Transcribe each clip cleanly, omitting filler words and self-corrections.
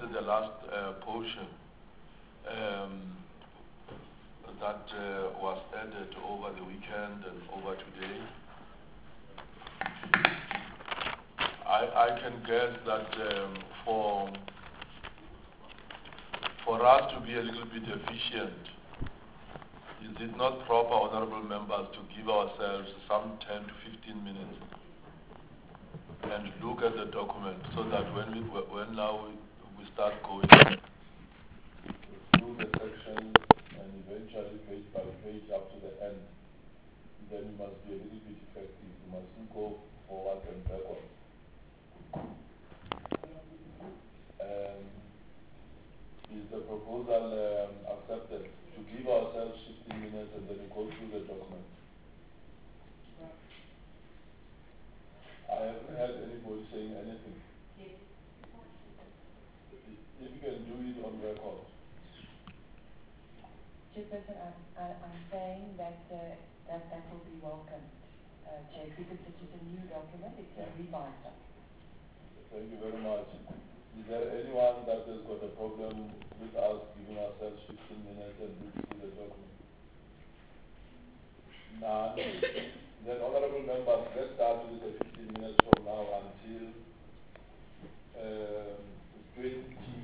the last portion that was added over the weekend and over today. I can guess that for us to be a little bit efficient, is it not proper, honorable members, to give ourselves some 10 to 15 minutes and look at the document so that when we start going through the sections and eventually page by page up to the end, then we must be a little bit effective. We mustn't go forward and backward. Is the proposal accepted to give ourselves 15 minutes and then we go through the document? I haven't heard anybody saying anything. If you can do it on record. Chairperson, I'm saying that that will be welcomed, Chair, because this is a new document, it's a revised document. Thank you very much. Is there anyone that has got a problem with us giving ourselves 15 minutes and look through the document? None. Then, honorable members, let's start with the 15 minutes from now until 22.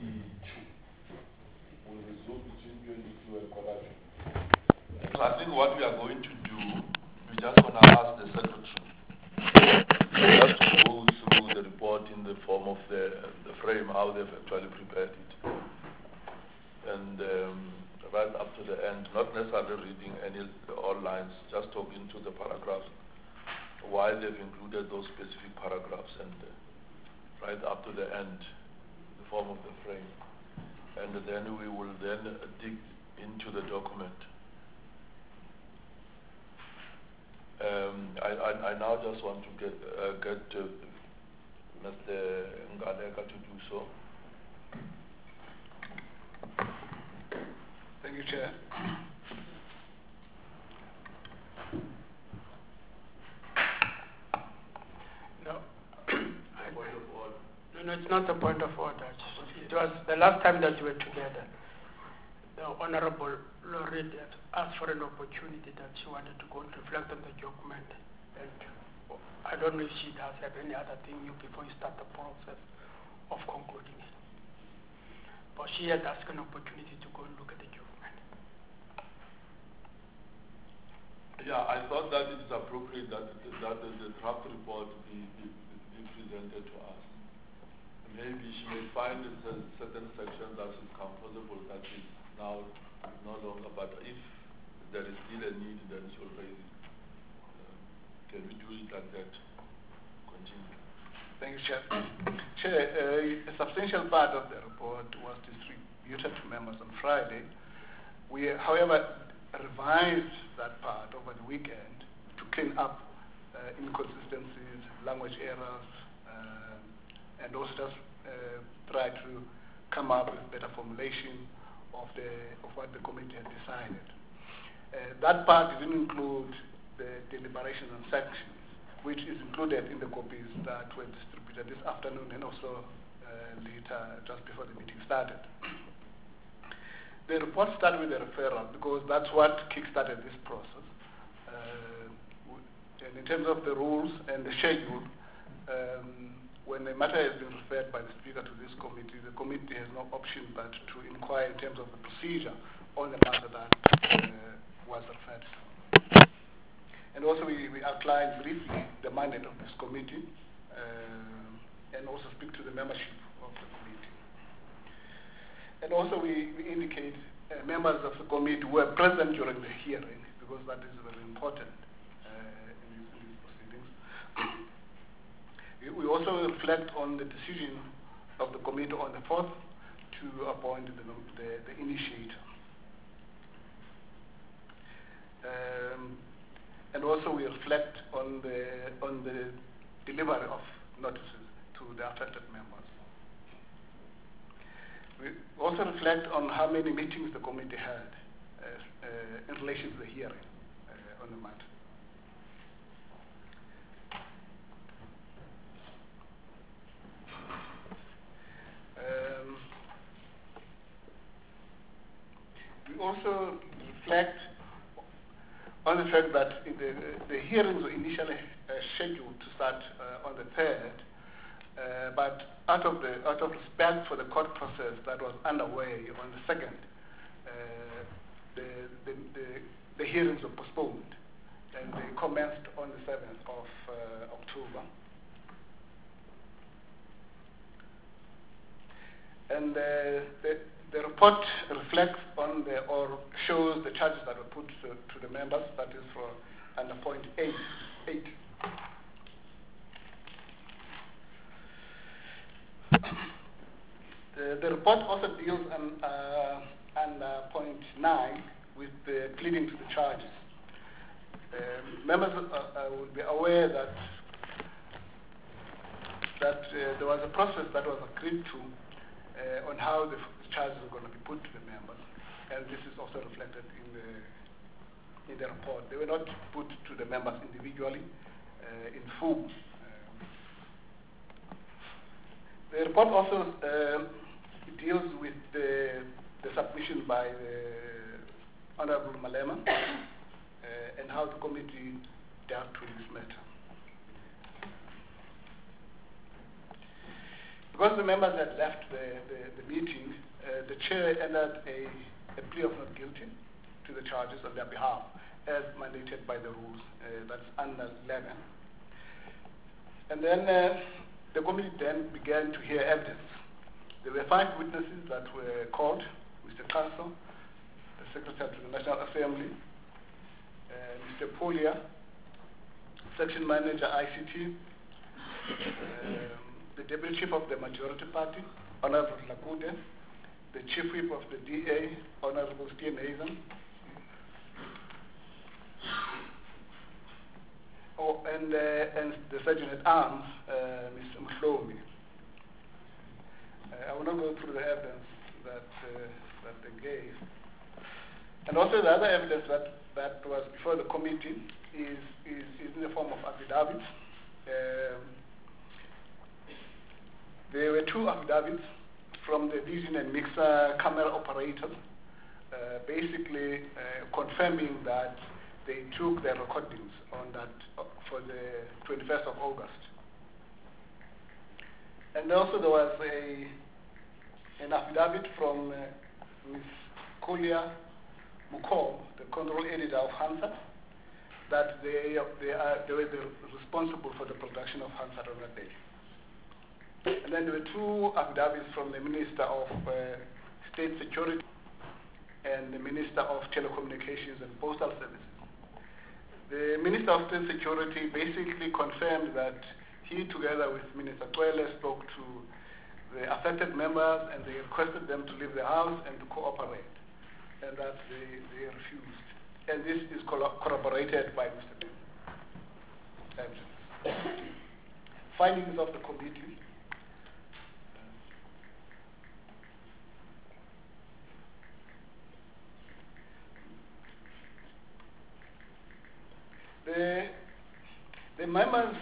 We'll resume between 22 and 42. So I think what we are going to do, we're just going to ask the secretary just to go through the report in the form of the frame, how they've actually prepared it. And right up to the end, not necessarily reading all lines, just talking to the paragraphs, why they've included those specific paragraphs, and right up to the end, the form of the frame. And then we will then dig into the document. I now just want to get Mr. Ngaleka to do so. Thank you, Chair. No. No, it's not a point of order. It was the last time that we were together. The Honorable Lorette asked for an opportunity that she wanted to go and reflect on the document. And I don't know if she does have any other thing before you start the process of concluding it. But she had asked an opportunity to go and look at the document. Yeah, I thought that it is appropriate that the draft report be presented to us. Maybe she may find in certain sections that she's comfortable that is now no longer, but if there is still a need, then she'll raise it. Can we do it like that? Continue. Thank you, Chair. Chair, a substantial part of the report was distributed to members on Friday. We, however, revised that part over the weekend to clean up inconsistencies, language errors, and also just try to come up with better formulation of what the committee had decided. That part didn't include the deliberations and sanctions, which is included in the copies that were distributed this afternoon and also later, just before the meeting started. The report started with a referral because that's what kick-started this process. And in terms of the rules and the schedule, when a matter has been referred by the Speaker to this committee, the committee has no option but to inquire in terms of the procedure on the matter that was referred to. And also we outlined briefly the mandate of this committee and also speak to the membership of the committee. And also we indicate members of the committee who were present during the hearing, because that is very important in these proceedings. We also reflect on the decision of the committee on the 4th to appoint the initiator. And also we reflect on the delivery of notices to the affected members. We also reflect on how many meetings the committee had in relation to the hearing on the matter. also reflect on the fact that the hearings were initially scheduled to start on the 3rd, but out of respect for the court process that was underway on the 2nd, the hearings were postponed, and they commenced on the 7th of October. And the report reflects on or shows the charges that were put to the members, that is for under point 8. The report also deals under point 9 with the pleading to the charges. Members will be aware that there was a process that was agreed to on how the charges are going to be put to the members, and this is also reflected in the report. They were not put to the members individually in full. The report also deals with the submission by the Honorable Malema and how the committee dealt with this matter. Because the members had left the meeting, the chair entered a plea of not guilty to the charges on their behalf, as mandated by the rules. That's under 11. And then the committee then began to hear evidence. There were 5 witnesses that were called: Mr. Counsel, the Secretary to the National Assembly, Mr. Polia, Section Manager ICT, the Deputy Chief of the Majority Party, Honorable Lakude, the Chief Whip of the DA, Honorable Steve Hazen, and the Sergeant at Arms, Mr. Mhlomi. I will not go through the evidence that they gave. And also the other evidence that was before the committee is in the form of affidavits. There were 2 affidavits from the vision and mixer camera operators, basically confirming that they took their recordings on that for the 21st of August. And also there was an affidavit from Ms. Kolia Mukol, the control editor of Hansard, that they were responsible for the production of Hansard on that day. And then there were 2 affidavits from the Minister of State Security and the Minister of Telecommunications and Postal Services. The Minister of State Security basically confirmed that he, together with Minister Twele, spoke to the affected members and they requested them to leave the house and to cooperate, and that they refused. And this is corroborated by Mr. Bill. Findings of the committee. The members,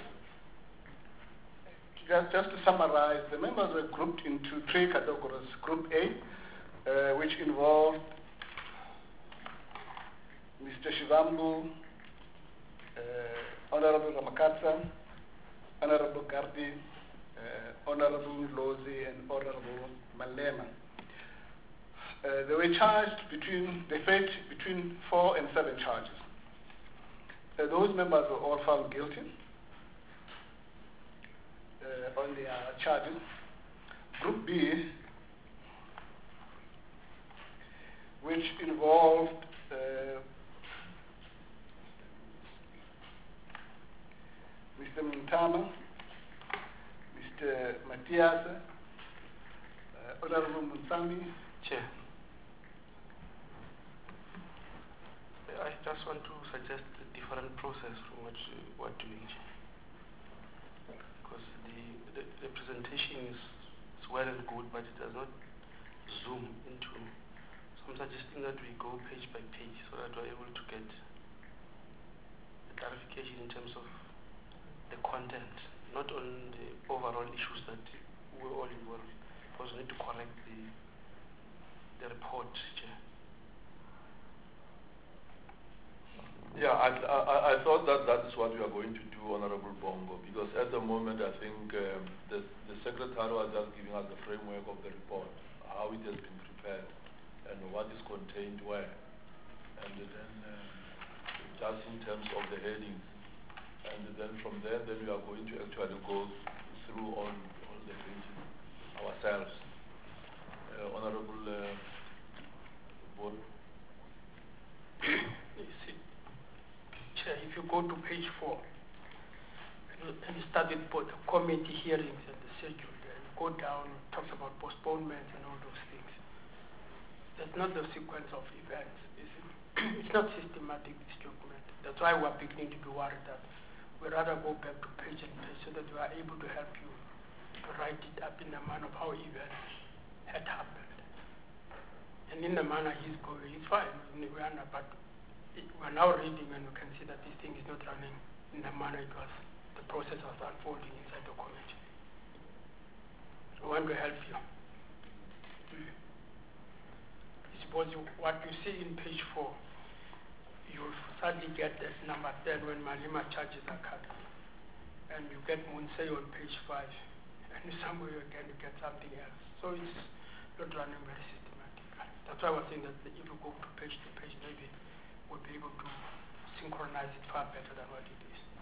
just to summarize, the members were grouped into 3 categories. Group A, which involved Mr. Shivambu, Honorable Ramakatsa, Honorable Gardi, Honorable Lozi, and Honorable Malema. They were charged they faced between 4 and 7 charges. Those members were all found guilty on their charges. Group B, which involved Mr. Mintama, Mr. Matthias, Honorable Munsami. Chair, I just want to suggest a different process from what you are doing, because the presentation is well and good, but it does not zoom into. So I'm suggesting that we go page by page so that we're able to get the clarification in terms of the content, not on the overall issues that we're all involved, because we need to correct the report, Chair. Yeah, I thought that is what we are going to do, Honorable Bongo, because at the moment I think the Secretary was just giving us the framework of the report, how it has been prepared, and what is contained where, and then just in terms of the headings, and then from there, then we are going to actually go through all the pages ourselves. Honorable Board. You see, Chair, if you go to page 4, and you start with both the committee hearings and the schedule, and you go down, it talks about postponements and all those things. That's not the sequence of events. It's not systematic, this document. That's why we're beginning to be worried that we'd rather go back to page and page so that we are able to help you to write it up in the manner of how events had happened. And in the manner he's going, it's fine. But we're now reading and we can see that this thing is not running in the manner it was, the process was unfolding inside the committee. We want to help you. I suppose what you see in page 4, you'll suddenly get that number 10 when Malema charges are cut. And you get Munsei on page 5. And somewhere again you get something else. So it's not running very systematic. That's why I was saying that if you go to page, maybe we'll be able to synchronize it far better than what it is.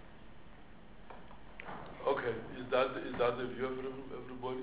Okay, is that the view of everybody?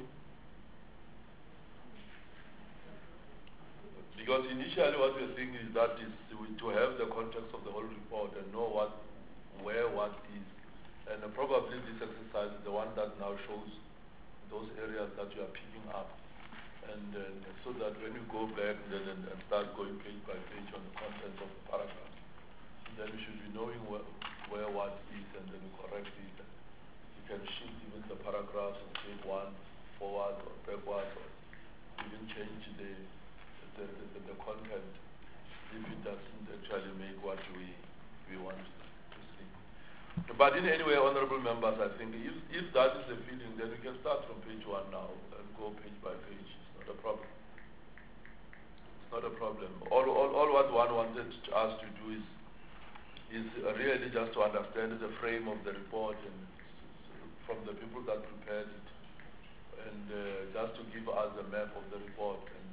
Because initially what we're thinking is that is to have the context of the whole report and know where what is. And probably this exercise is the one that now shows those areas that you are picking up. And so that when you go back and start going page by page on the content of the paragraph, then you should be knowing where what is and then you correct it. You can shift even the paragraphs and take one forward or backward or even change the content if it doesn't actually make what we want to see. But in any way, honorable members, I think if that is the feeling, then we can start from page 1 now and go page by page. It's not a problem. It's not a problem. All what one wanted us to do is really just to understand the frame of the report and from the people that prepared it, and just to give us a map of the report. And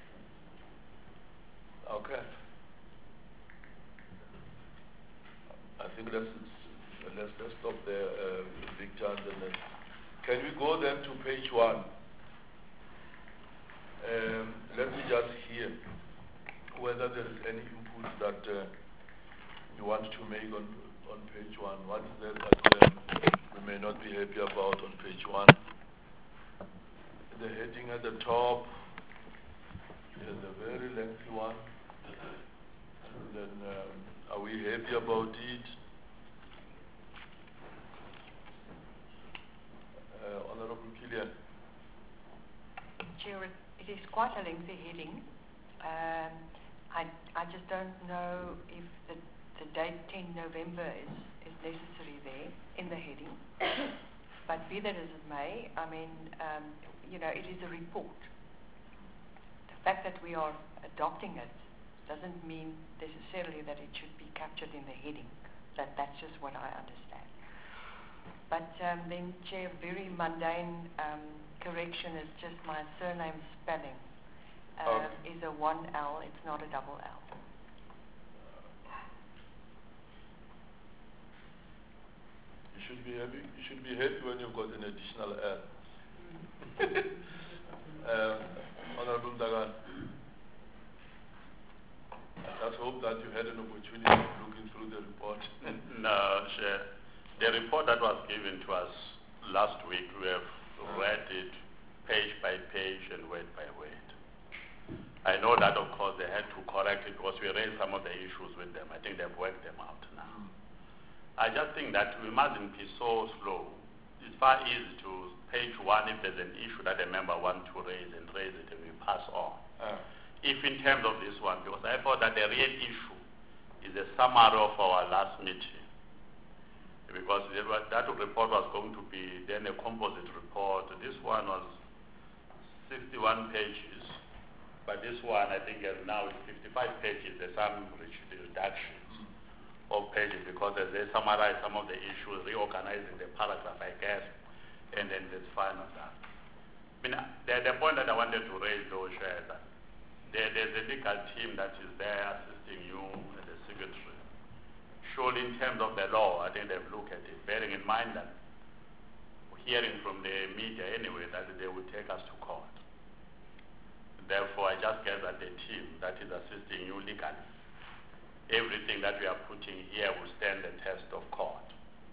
okay, I think let's stop there, Victor. And then can we go then to page 1? Let me just hear whether there is any input that you want to make on page 1. What is there that we may not be happy about on page 1? The heading at the top is a very lengthy one. And then are we happy about it? Honorable Killian. Chair, it is quite a lengthy heading. I just don't know if the date 10 November is necessary there in the heading. But be that as it may, I mean, it is a report. The fact that we are adopting it doesn't mean necessarily that it should be captured in the heading. That's just what I understand. But then, Chair, very mundane correction is just my surname spelling. Is a 1L, it's not a double L. You should be happy when you've got an additional L. Honorable Dagan, I just hope that you had an opportunity of looking through the report. No, Chair. The report that was given to us last week, we have read it page by page and word by word. I know that, of course, they had to correct it because we raised some of the issues with them. I think they've worked them out now. I just think that we mustn't be so slow. It's far easy to page 1 if there's an issue that a member wants to raise it and we pass on. If in terms of this one, because I thought that the real issue is a summary of our last meeting. Because that report was going to be then a composite report. This one was 61 pages. But this one, I think, now is 55 pages. There's some reductions. of pages because they summarize some of the issues, reorganizing the paragraph, I guess, and then it's fine on that. I mean, the point that I wanted to raise, though, Chair, is that there's a legal team that is there assisting you and the secretary. Surely, in terms of the law, I think they've looked at it, bearing in mind that hearing from the media anyway that they would take us to court. Therefore, I just guess that the team that is assisting you legally, everything that we are putting here will stand the test of court.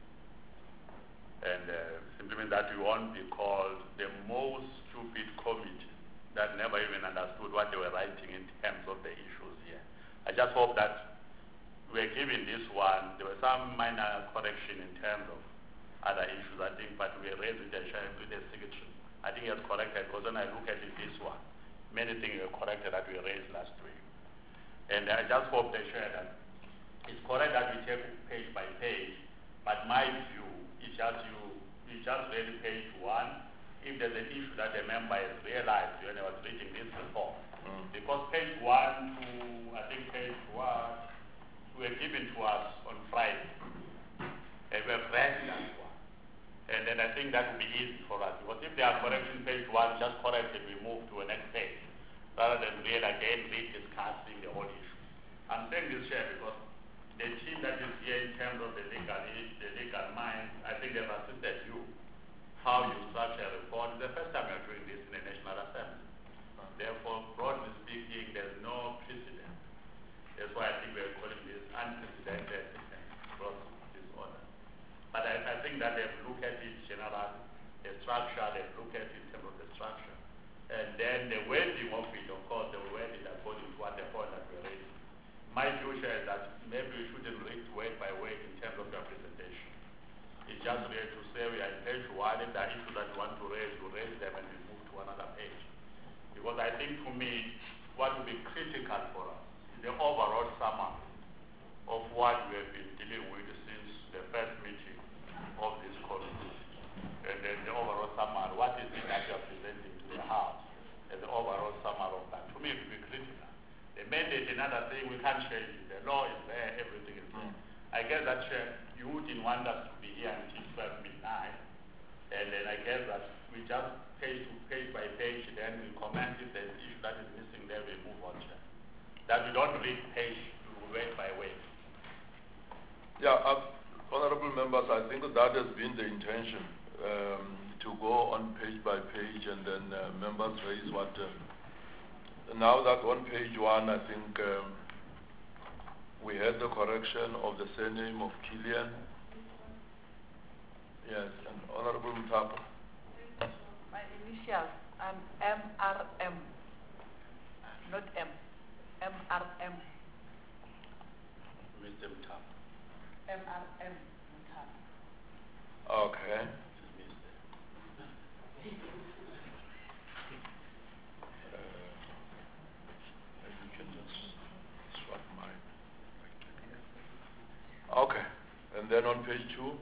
And simply means that we won't be called the most stupid committee that never even understood what they were writing in terms of the issues here. I just hope that we're giving this one, there was some minor correction in terms of other issues, I think, but we raised with the secretary. I think he has corrected, because when I look at it, this one, many things were corrected that we raised last week. And I just hope they share that it's correct that we take page by page, but my view is just you just read page 1. If there's an issue that a member has realized when I was reading this report, because page 1 to, I think page 1, were given to us on Friday, and we have read that one. And then I think that will be easy for us, because if they are correcting page 1, just correct it, we move to the next page, rather than read again, discussing the whole issue. I'm saying this here because the team that is here in terms of the legal mind, I think they've assisted you, how you structure a report. It's the first time you're doing this in the National Assembly. Therefore, broadly speaking, there's no precedent. That's why I think we're calling this unprecedented cross disorder. But I think that they've looked at it generally, the structure, they've looked at it in terms of the structure. And then the wording of it, of course, the wording according to what the point that we're raising. My view is that maybe we shouldn't read word by word in terms of your presentation. It's just really to say we are in page 1, if there are issues that you want to raise, you raise them and we move to another page. Because I think to me, what will be critical for us is the overall summary of what we have been dealing with since the first meeting of this committee. And then the overall summary, what is it that you are presenting to the House, and the overall summary of that. To me, it will be critical. The mandate, another thing, we can't change it. The law is there, everything is there. I guess that you wouldn't want us to be here until 12 midnight. And then I guess that we just page by page, then we comment if there's an issue that is missing there, we move on. That we don't read page word by word. Yeah, honorable members, I think that has been the intention, to go on page by page and then members raise what. Now that on page 1, I think we had the correction of the surname of Killian. Yes, and Honorable Mutapa. My initials, MRM, not M, MRM. Mr. Mutapa. MRM, Mutapa. Okay. Okay, and then on page 2, is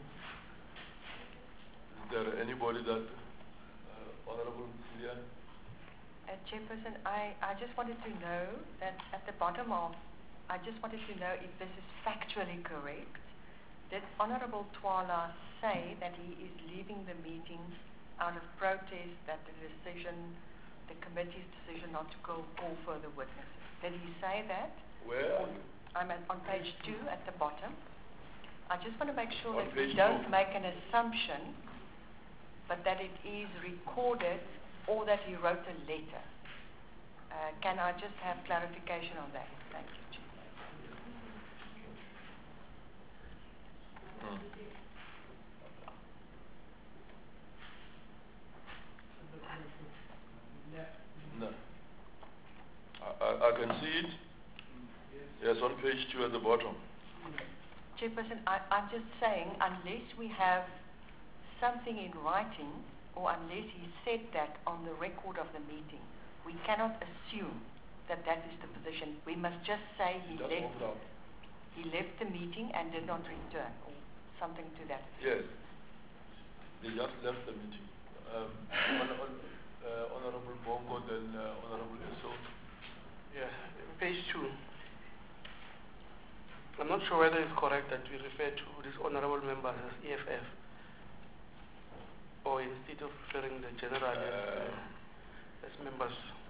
there anybody that, Honorable Cillian? Chairperson, I just wanted to know that at the bottom of, I just wanted to know if this is factually correct. Did Honorable Twala say that he is leaving the meeting out of protest that the committee's decision not to call further witnesses? Did he say that? Where are you? I'm on page 2 at the bottom. I just want to make sure On that we page don't 2. make an assumption, but that it is recorded or that he wrote a letter. Can I just have clarification on that? Thank you, Chair. No. I can see it. Yes, on page 2 at the bottom. Chairperson, I'm just saying, unless we have something in writing, or unless he said that on the record of the meeting, we cannot assume that that is the position. We must just say he left the meeting and did not return, or something to that. Yes. They just left the meeting. Honorable Bongo, then Honorable Eso. Yeah, page 2. I'm not sure whether it's correct that we refer to these honorable members as EFF, or instead of referring the general as members.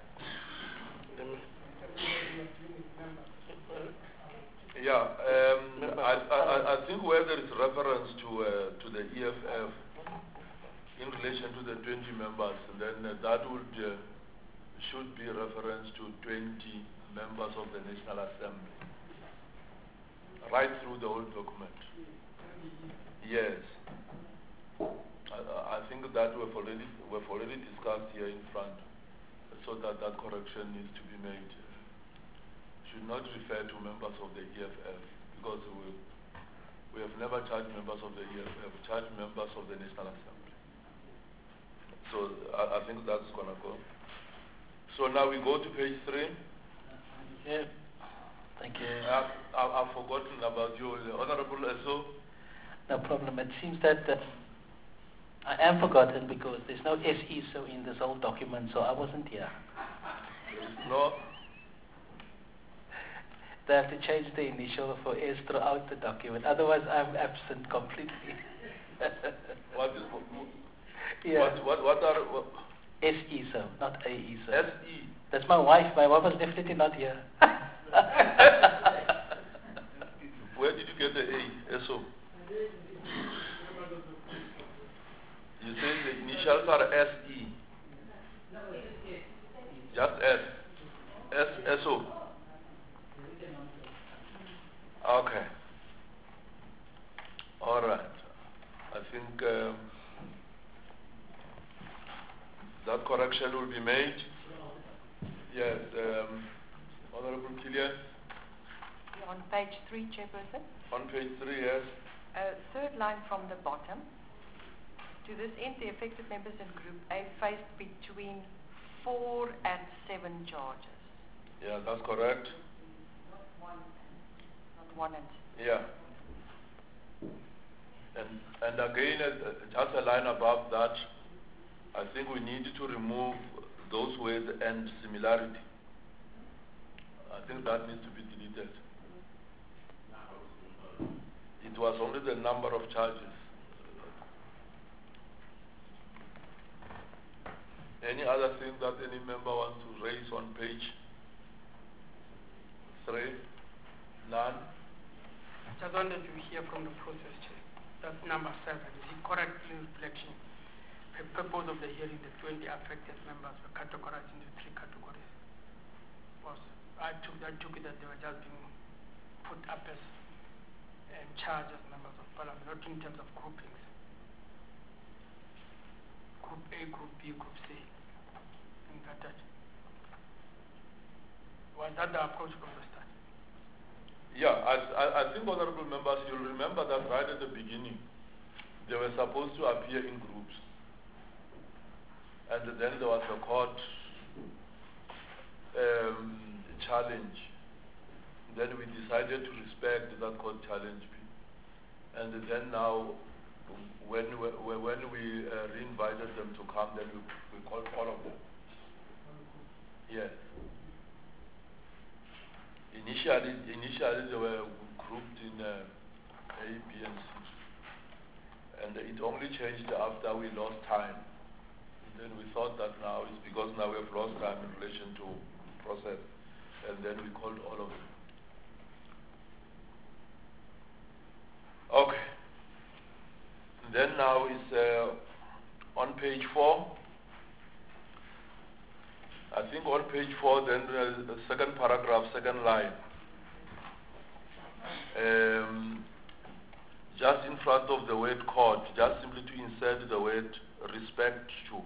Yeah, I think where there is reference to the EFF in relation to the 20 members, then that would should be reference to 20 members of the National Assembly, right through the whole document. Yes, I think that we've already discussed here in front, so that correction needs to be made. Should not refer to members of the EFF, because we have never charged members of the EFF, we have charged members of the National Assembly. So I think that's going to go. So now we go to page 3. Yeah. Thank you. I've forgotten about you, Honorable Eso. No problem. It seems that I am forgotten because there's no SE so in this whole document, so I wasn't here. No. They have to change the initial for S throughout the document. Otherwise, I'm absent completely. What is yeah. What are SE so, not AE so. SE. That's my wife. My wife was definitely not here. Where did you get the A? SO. You say the initials are SE. Just S. SO. Okay. All right. I think that correction will be made. Yes, Honorable Killian. On page 3, Chairperson. On page 3, yes. Third line from the bottom. To this end, the affected members in Group A faced between 4 and 7 charges. Yeah, that's correct. Not 1 and. Yeah. And again, just a line above that, I think we need to remove those words and similarity. I think that needs to be deleted. It was only the number of charges. Any other thing that any member wants to raise on page 3? None? Just wanted to hear from the process, Chair. That's number 7. Is it correct in reflection? The purpose of the hearing, the 20 affected members were categorized into 3 categories. I took it that they were just being put up as charged as members of parliament, not in terms of groupings. Group A, Group B, Group C. Was that the approach from the start? Yeah, I think, honorable members, you'll remember that right at the beginning, they were supposed to appear in groups. And then there was a court challenge. Then we decided to respect that court challenge. And then now, when we re-invited them to come, then we called all of them. Yes. Initially they were grouped in A, B, and C. And it only changed after we lost time. And then we thought that now it's because now we have lost time in relation to process. And then we called all of them. Okay. And then now it's on page 4. I think on page 4, then the second paragraph, second line. Just in front of the word court, just simply to insert the word respect to.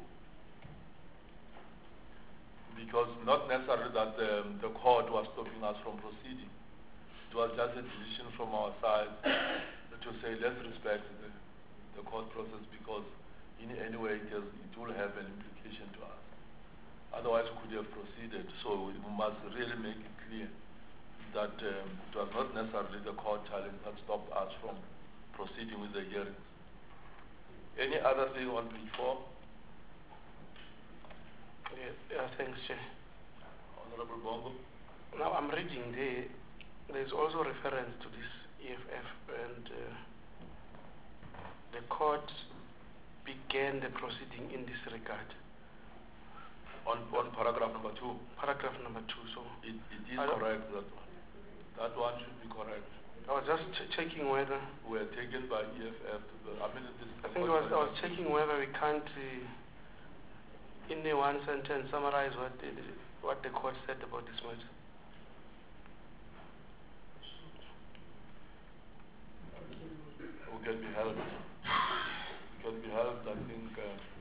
Because not necessarily that the court was stopping us from proceeding. It was just a decision from our side to say let's respect the court process, because in any way it will have an implication to us. Otherwise we could have proceeded. So we must really make it clear that it was not necessarily the court challenge that stopped us from proceeding with the hearings. Any other thing on page 4? Yeah, thanks, Chair. Honorable Bongo. Now I'm reading there, there's also reference to this EFF, and the court began the proceeding in this regard. On paragraph number 2. Paragraph number 2. So It is correct, that one. That one should be correct. I was just checking whether Were taken by EFF. I mean, I think I was checking whether we can't, in the one sentence, summarize what the court said about this matter. We can be helped. We can be helped, I think.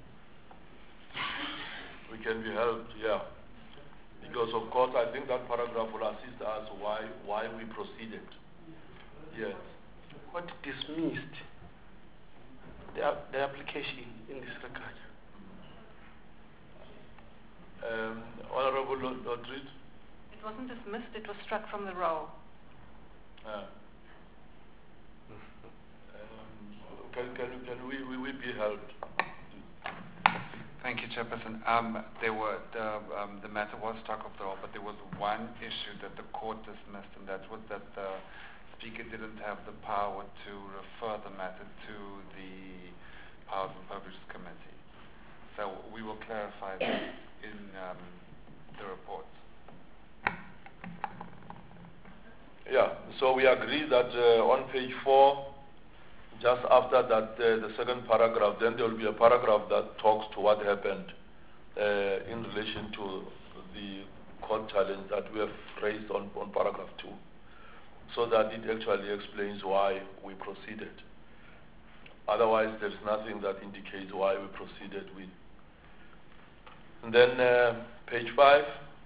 We can be helped, yeah. Because of course I think that paragraph will assist us why we proceeded. Yes. What dismissed the application in this regard? Honorable Lotrid? It wasn't dismissed, it was struck from the roll. Can we be helped? Thank you, Chairperson. The matter was struck off the roll, but there was one issue that the court dismissed, and that was that the Speaker didn't have the power to refer the matter to the Powers and Privileges Committee. So we will clarify that in the report. Yeah, so we agree that on page 4, just after that, the second paragraph, then there will be a paragraph that talks to what happened in relation to the court challenge that we have raised on paragraph 2, so that it actually explains why we proceeded. Otherwise, there's nothing that indicates why we proceeded with. And then page 5,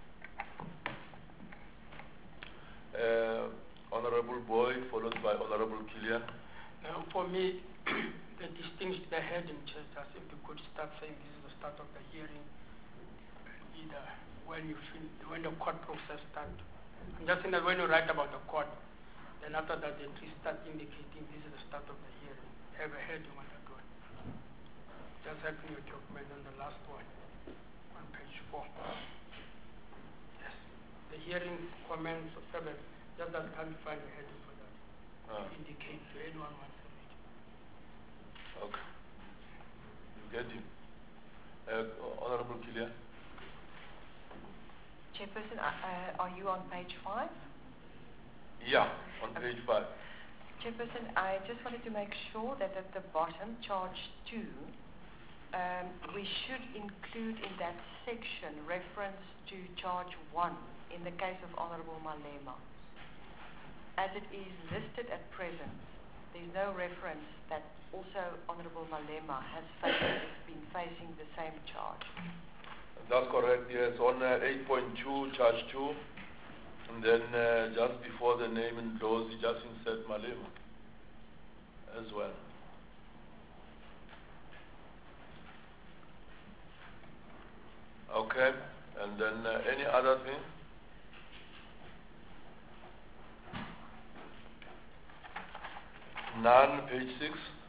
Honorable Boyd, followed by Honorable Killian. Now, for me, the heading just as if you could start saying this is the start of the hearing, either when the court process starts. I'm just saying that when you write about the court, then after that the entry start indicating this is the start of the hearing. Have a heading on that one. Just help me with document on the last one, on page 4. Yes. The hearing comments of 7. Just that can't find a heading for that. Indicate to anyone wants to read. Okay. You get him. Honorable Killian. Chairperson, are you on page 5? Yeah, on page 5. Chairperson, I just wanted to make sure that at the bottom, charge 2, we should include in that section reference to charge 1 in the case of Honorable Malema. As it is listed at present, there is no reference that also Honorable Malema has been facing the same charge. That's correct, yes. On 8.2, charge 2, and then just before the name and close, you just insert Malema as well. Okay, and then any other thing? None, page 6.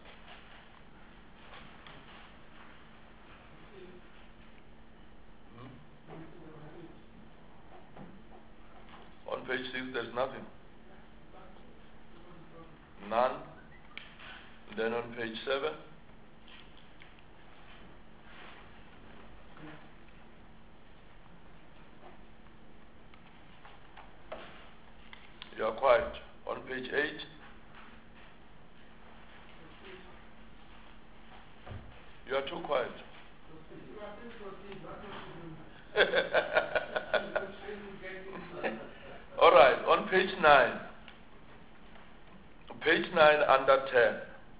On page 6, there's nothing. None. Then on page 7. You are quiet. On page 8. You are too quiet. All right, on page 9. Page 9 under 10.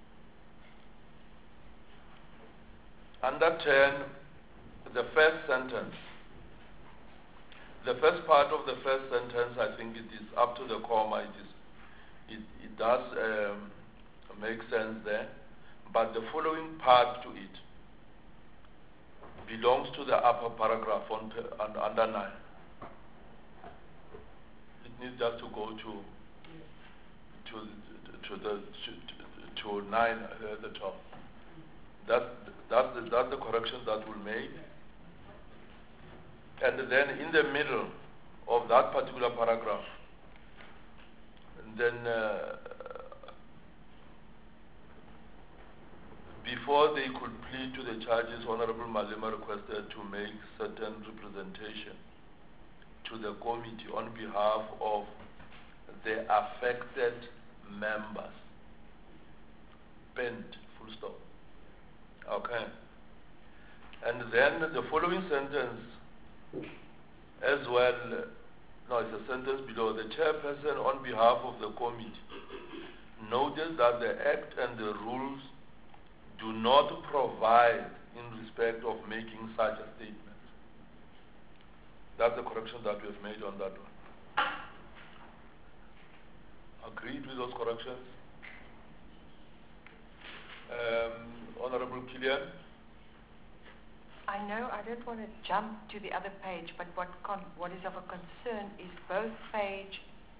Under 10, the first sentence. The first part of the first sentence, I think it is up to the comma. It does make sense there. But the following part to it belongs to the upper paragraph under 9. It needs just to go to 9 at the top. That's the correction that we'll make. And then in the middle of that particular paragraph, then before they could plead to the charges, Honorable Malema requested to make certain representation to the committee on behalf of the affected members. Pent, full stop. Okay. And then the following sentence as well, no, it's a sentence below. The chairperson on behalf of the committee noted that the Act and the rules do not provide in respect of making such a statement. That's the correction that we have made on that one. Agreed with those corrections? Honorable Killian? I know I don't want to jump to the other page, but what is of a concern is both page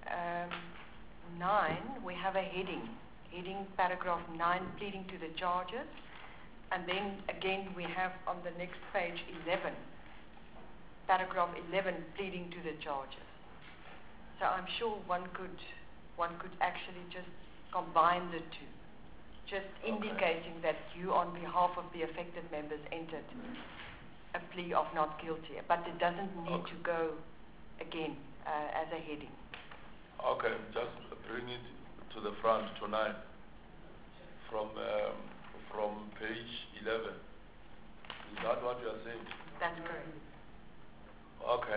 9, we have a heading paragraph 9, pleading to the charges, and then again we have on the next page 11, paragraph 11, pleading to the charges. So I'm sure one could actually just combine the two, just indicating that you on behalf of the affected members entered a plea of not guilty, but it doesn't need to go again as a heading. Okay, just bring it to the front to 9 from page 11. Is that what you are saying? That's correct. Okay.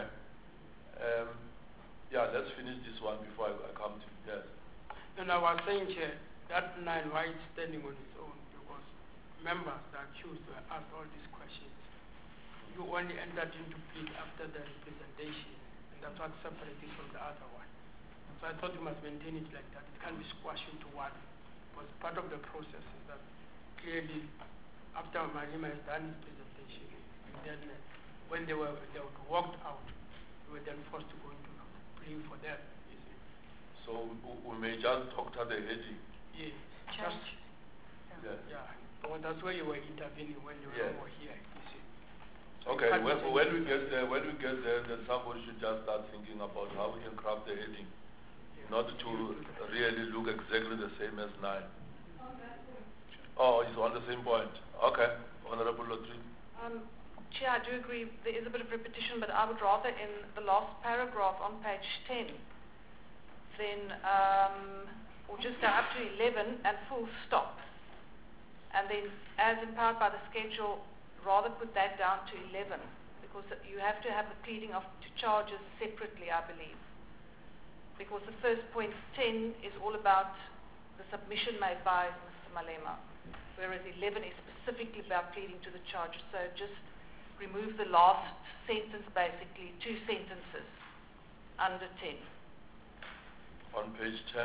Yeah, let's finish this one before I come to yes. And I was saying, Chair, that 9, why it's standing on its own, because members that accused were asked all these questions. You only entered into plea after the representation, and that's what separates it from the other one. So I thought you must maintain it like that. It can't be squashed into one. Because part of the process is that clearly, after Malema has done his presentation, and then when they were walked out, they were then forced to go into plea for that. You see. So we may just doctor the heading. Yeah. Change. Yeah. Well, that's where you were intervening when you were over here. You see. So okay. When we get there, then somebody should just start thinking about how we can craft the heading. Not to really look exactly the same as 9. Oh, it's on the same point. Okay. Honorable Lotri. Chair, I do agree there is a bit of repetition, but I would rather in the last paragraph on page 10, then, or just go up to 11 and full stop. And then, as empowered by the schedule, rather put that down to 11, because you have to have the pleading of two charges separately, I believe. Because the first point, 10, is all about the submission made by Mr. Malema, whereas 11 is specifically about pleading to the charges. So just remove the last sentence, basically, 2 sentences under 10. On page 10?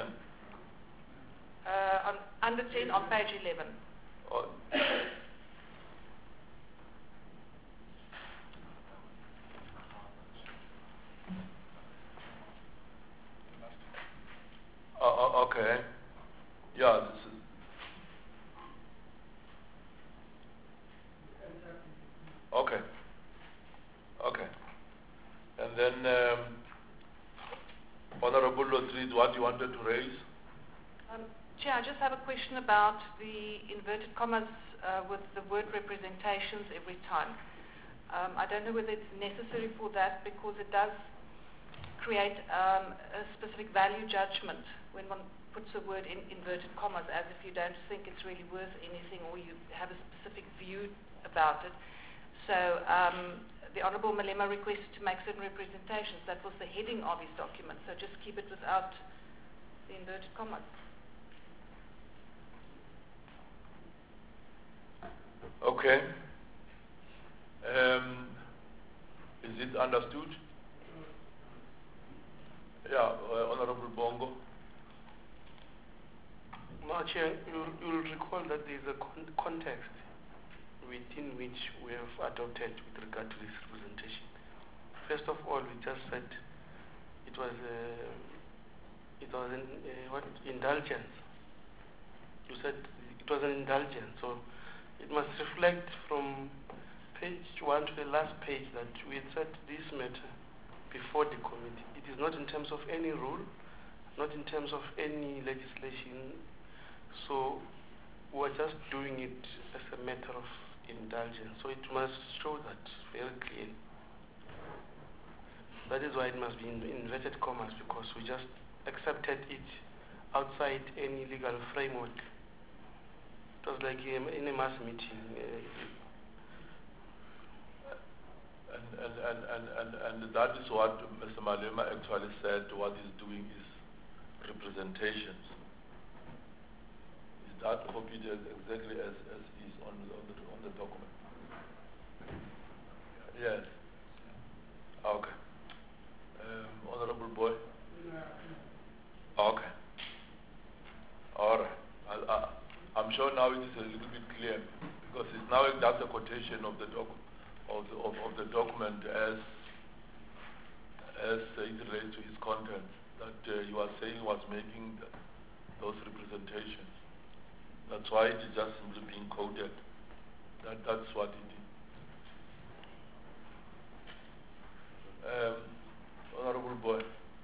Under 10 on page 11. Oh. Okay. Yeah, this is. Okay. Okay. And then, Honorable Lotri, what you wanted to raise? Chair, I just have a question about the inverted commas with the word representations every time. I don't know whether it's necessary for that, because it does create a specific value judgment when one puts a word in inverted commas, as if you don't think it's really worth anything or you have a specific view about it. So the Honourable Malema requested to make certain representations. That was the heading of his document. So just keep it without the inverted commas. Okay. Is it understood? Yeah, Honorable Bongo. No, Chair, you'll recall that there is a context within which we have adopted with regard to this representation. First of all, we just said it was indulgence. You said it was an indulgence, so it must reflect from page 1 to the last page that we had said this matter before the committee. It is not in terms of any rule, not in terms of any legislation. So we're just doing it as a matter of indulgence. So it must show that very clearly. That is why it must be in inverted commas, because we just accepted it outside any legal framework. It was like in a mass meeting. And that is what Mr. Malema actually said. What he's doing is representations. Is that copied exactly as is on the document? Yes. Okay. Honorable Boy. Okay. All right. I'm sure now it is a little bit clear, because it's now that's a quotation of the document as it relates to its content that you are saying was making those representations. That's why it is just simply being quoted. That's what it is. Honorable Boy.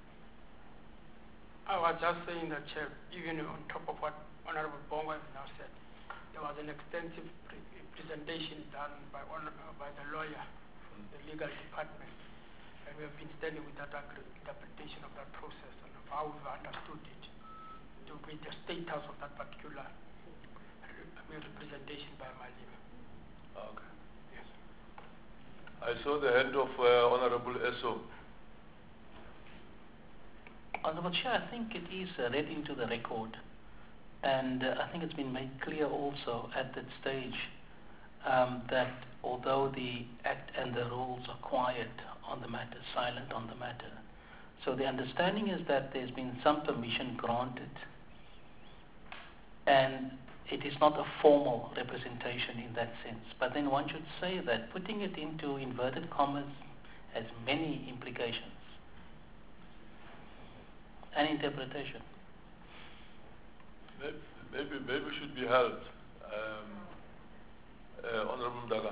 I was just saying that, Chair, even on top of what Honorable Bongo has now said, there was an extensive presentation done by the lawyer from the legal department, and we have been standing with that interpretation of that process and of how we've understood it to be the status of that particular representation by Malema. Okay. Yes. I saw the hand of Honorable Esso. Honorable Chair, I think it is read into the record, and I think it's been made clear also at that stage that although the Act and the rules are quiet on the matter, silent on the matter, so the understanding is that there's been some permission granted, and it is not a formal representation in that sense. But then one should say that putting it into inverted commas has many implications and interpretation. Maybe should be held. Honorable Daga.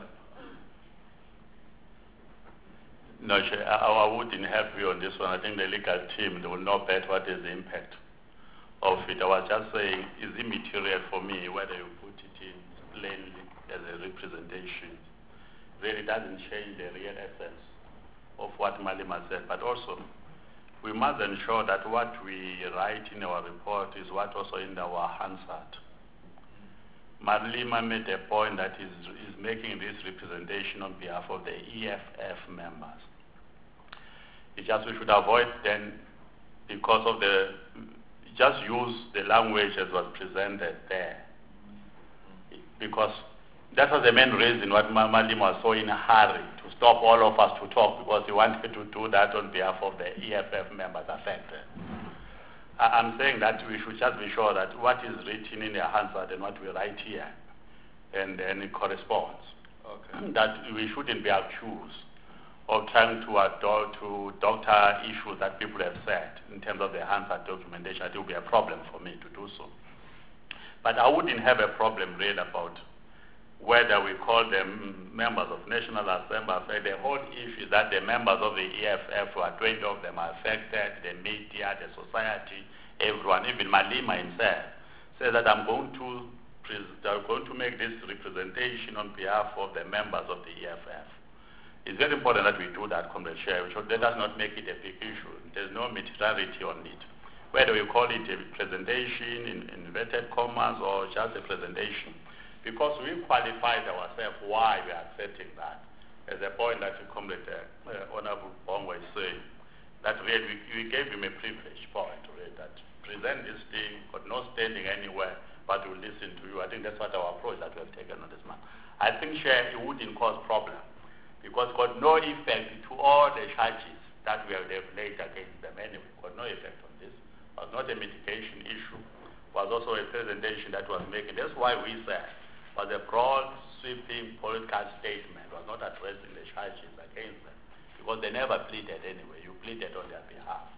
No, Chair, I wouldn't help you on this one. I think the legal team, they will know better what is the impact of it. I was just saying, is it material for me whether you put it in plainly as a representation? Really doesn't change the real essence of what Malema said, but also we must ensure that what we write in our report is what also in our Hansard. Malema made a point that is making this representation on behalf of the EFF members. It's just we should avoid then, because of just use the language as was presented there. Because that was the main reason why Malema was so in a hurry to stop all of us to talk, because he wanted to do that on behalf of the EFF members affected. I'm saying that we should just be sure that what is written in the Hansard and what we write here, and then it corresponds. Okay. That we shouldn't be accused of trying to doctor issues that people have said in terms of the Hansard documentation. It will be a problem for me to do so. But I wouldn't have a problem really about whether we call them members of National Assembly. The whole issue is that the members of the EFF, 20 of them are affected, the media, the society, everyone, even Malema himself, says that I'm going to make this representation on behalf of the members of the EFF. It's very important that we do that, Comrade Chair. Let us not make it a big issue. There's no materiality on it. Whether we call it a presentation in inverted commas or just a presentation, because we qualified ourselves why we are accepting that. As a point that Comrade Honorable Bongo is saying, that really we gave him a privilege point, really, that present this thing, got no standing anywhere, but we listen to you. I think that's what our approach that we have taken on this man. I think, Chair, it wouldn't cause problem, because it got no effect to all the charges that we have laid against them anyway. It got no effect on this. It was not a mitigation issue. It was also a presentation that was making. That's why we said was a broad, sweeping political statement, was not addressing the charges against them, because they never pleaded anyway. You pleaded on their behalf.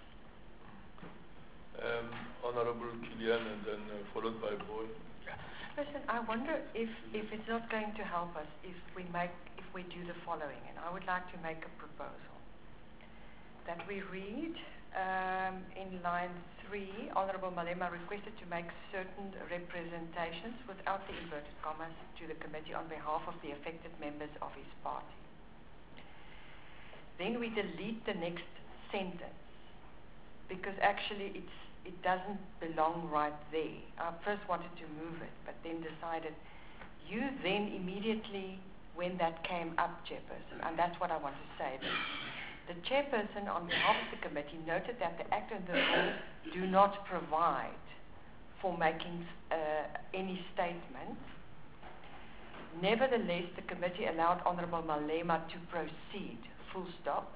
Honorable Kilian, and then followed by Boy. Listen, I wonder if it's not going to help us if we do the following, and I would like to make a proposal that we read in line 3, Honourable Malema requested to make certain representations without the inverted commas to the committee on behalf of the affected members of his party. Then we delete the next sentence because actually it doesn't belong right there. I first wanted to move it, but then decided you then immediately, when that came up, Chairperson, and that's what I want to say. The Chairperson, on behalf of the committee, noted that the Act and the rules do not provide for making any statement. Nevertheless, the committee allowed Honourable Malema to proceed, full stop.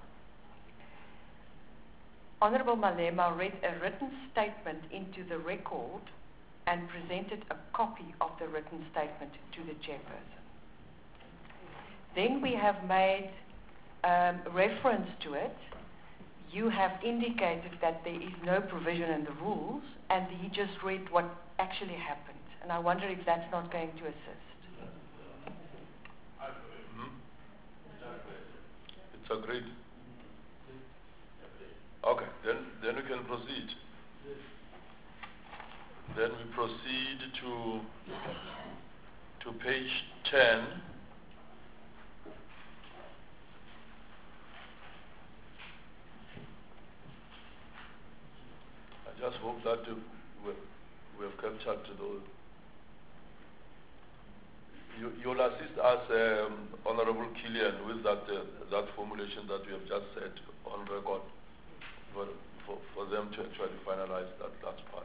Honourable Malema read a written statement into the record and presented a copy of the written statement to the Chairperson. Then we have made reference to it. You have indicated that there is no provision in the rules, and he just read what actually happened. And I wonder if that's not going to assist. It's agreed. Okay, then we can proceed. Then we proceed to page 10. I just hope that we have captured those. You'll assist us, Honourable Killian, with that formulation that we have just said on record for them to actually finalize that last part.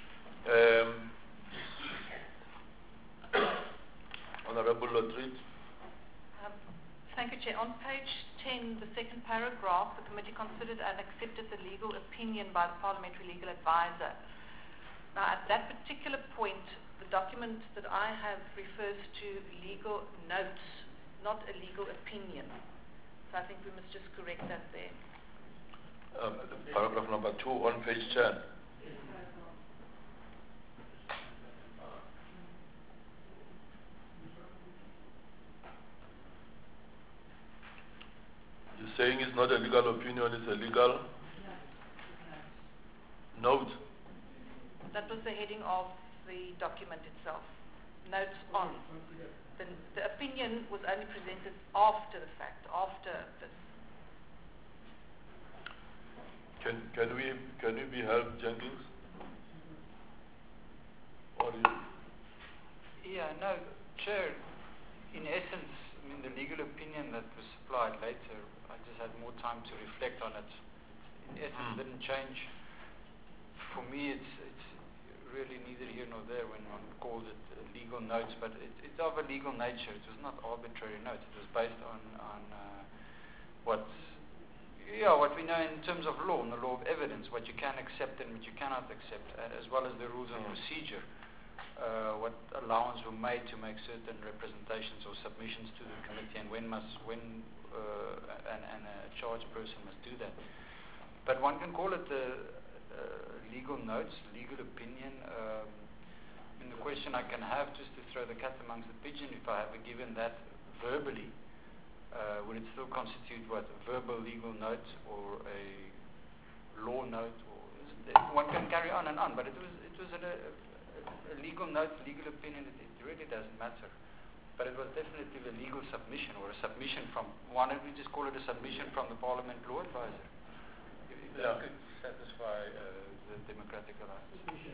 Honourable Lotrit. Thank you, Chair. On page 10, the second paragraph, the committee considered and accepted the legal opinion by the Parliamentary Legal Advisor. Now, at that particular point, the document that I have refers to legal notes, not a legal opinion. So I think we must just correct that there. Paragraph number 2 on page 10. You're saying it's not a legal opinion, it's a legal note. That was the heading of the document itself. Notes on. The opinion was only presented after the fact, after this. Can we be helped, Jenkins? Or Yeah, no, Chair, in essence, I mean, the legal opinion that was supplied later, I just had more time to reflect on it. In essence, didn't change. For me, it's really neither here nor there when one calls it legal notes, but it's of a legal nature. It was not arbitrary notes. It was based on what we know in terms of law, and the law of evidence, what you can accept and what you cannot accept, as well as the rules of procedure, what allowance were made to make certain representations or submissions to the committee, and when a charged person must do that. But one can call it legal notes, legal opinion. In the question I can have, just to throw the cat amongst the pigeon, if I have given that verbally, would it still constitute what, a verbal legal note or a law note? Or one can carry on and on, but it was a legal note, legal opinion. It really doesn't matter. But it was definitely the legal submission, or a submission from, why don't we just call it a submission from the Parliament Law Advisor? If that could satisfy the democratic alliance.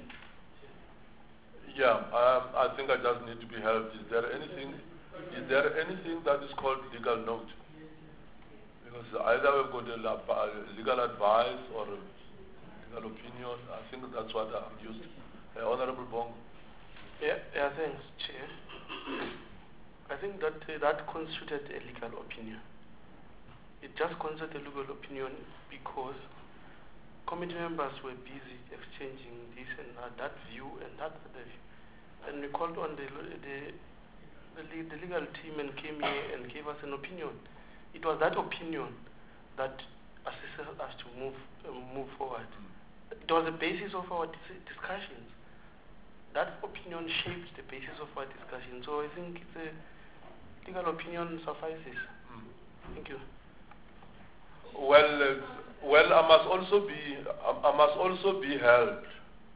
Yeah, I think I just need to be helped. Is there anything that is called legal note? Because either we've got a legal advice or a legal opinion. I think that's what I'm used to. Honourable Bong. Yeah, thanks, Chair. I think that constituted a legal opinion. It just constituted a legal opinion because committee members were busy exchanging this and that view and that other view. And we called on the legal team and came here and gave us an opinion. It was that opinion that assisted us to move forward. It was the basis of our discussions. That opinion shaped the basis of our discussion. So I think it's a legal opinion suffices. Thank you. Well, I must also be helped.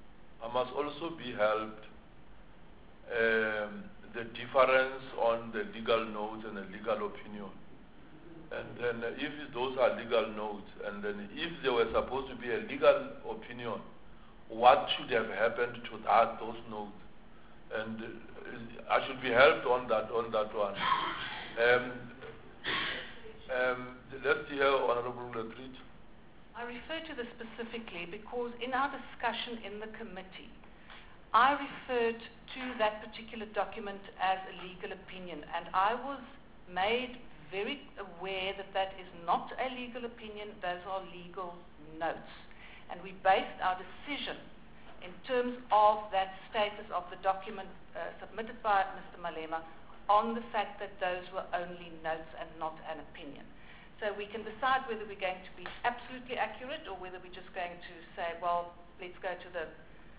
The difference on the legal notes and the legal opinion. And then if those are legal notes, and then if there were supposed to be a legal opinion, what should have happened to those notes? And I should be helped on that one. Let's hear Honorable Letrit. I refer to this specifically because in our discussion in the committee, I referred to that particular document as a legal opinion, and I was made very aware that that is not a legal opinion, those are legal notes. And we based our decision in terms of that status of the document submitted by Mr. Malema on the fact that those were only notes and not an opinion. So we can decide whether we're going to be absolutely accurate or whether we're just going to say, well, let's go to the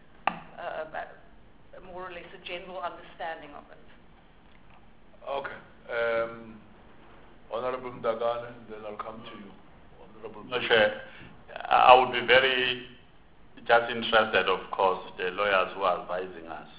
more or less a general understanding of it. Okay. Honorable Ndagane, then I'll come to you. Honorable Chair, I would be very just interested, of course, the lawyers who are advising us.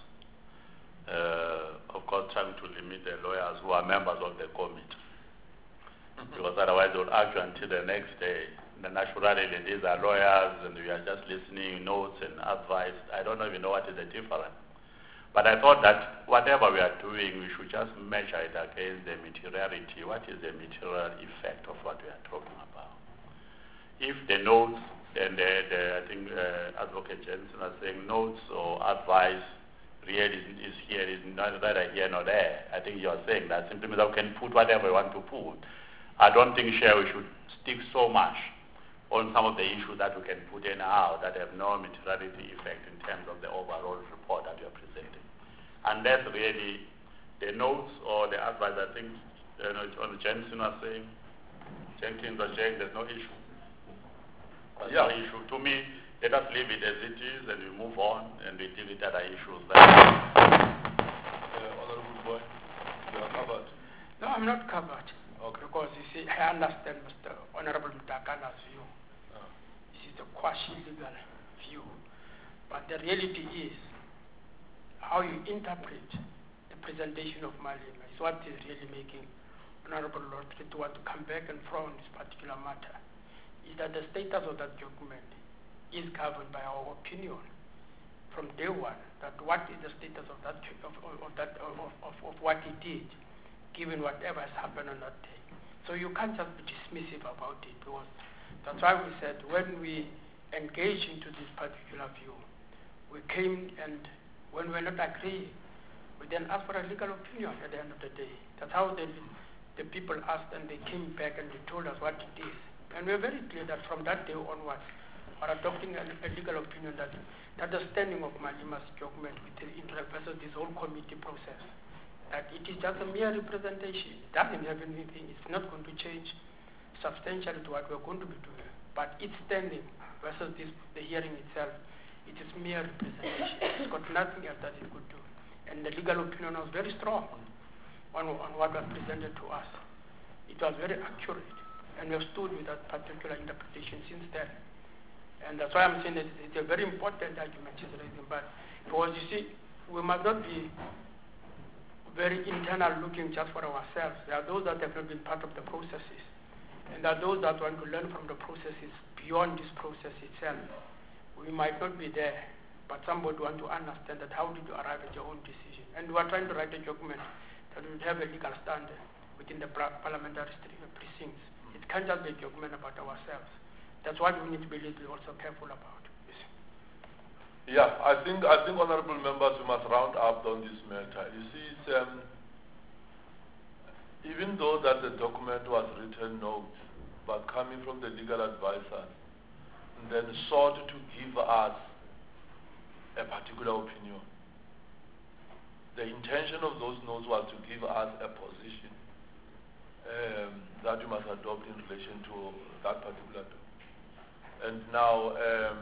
Of course, trying to limit the lawyers who are members of the committee. Because otherwise they will argue until the next day. Naturally, these are lawyers and we are just listening, notes and advice. I don't even know what is the difference. But I thought that whatever we are doing, we should just measure it against the materiality. What is the material effect of what we are talking about? If the notes, and I think Advocate Jensen was saying notes or advice really is here, is neither here nor there. I think you are saying that simply means we can put whatever we want to put. I don't think, Chair, we should stick so much on some of the issues that we can put in and out that have no materiality effect in terms of the overall report that you are presenting. Unless really the notes or the advice, I think, on Jensen was saying, Jenkins was saying there's no issue. There's no issue. To me, let us leave it as it is and we move on and we deal with other issues. Honorable Boy, you are covered. No, I'm not covered. Okay. Because you see, I understand Mr. Honorable Mtakana's view. This is a quasi-legal view. But the reality is, how you interpret the presentation of Malema is what is really making Honorable Lord to want to come back and frown on this particular matter. Is that the status of that document is governed by our opinion from day one, that what is the status of that of what he did, given whatever has happened on that day. So you can't just be dismissive about it, because that's why we said when we engage into this particular view, we came and when we're not agreeing, we then asked for a legal opinion at the end of the day. That's how the people asked, and they came back and they told us what it is. And we're very clear that from that day onwards, we're adopting a legal opinion that the understanding of Malema's document with the interact versus this whole committee process, that it is just a mere representation. It doesn't have anything. It's not going to change substantially to what we're going to be doing. But its standing versus the hearing itself, it is mere representation. It's got nothing else that it could do. And the legal opinion was very strong on what was presented to us. It was very accurate. And we have stood with that particular interpretation since then. And that's why I'm saying that it's a very important argument he's raising. But because you see, we must not be very internal looking just for ourselves. There are those that have not been part of the processes. And there are those that want to learn from the processes beyond this process itself. We might not be there, but somebody want to understand that how did you arrive at your own decision. And we are trying to write a document that will have a legal standard within the parliamentary precincts. It can't just be a document about ourselves. That's what we need to be also careful about. Yes. Yeah, I think honorable members, we must round up on this matter. You see, it's, even though that the document was written notes, but coming from the legal advisor, and then sought to give us a particular opinion. The intention of those notes was to give us a position that we must adopt in relation to that particular document. And now,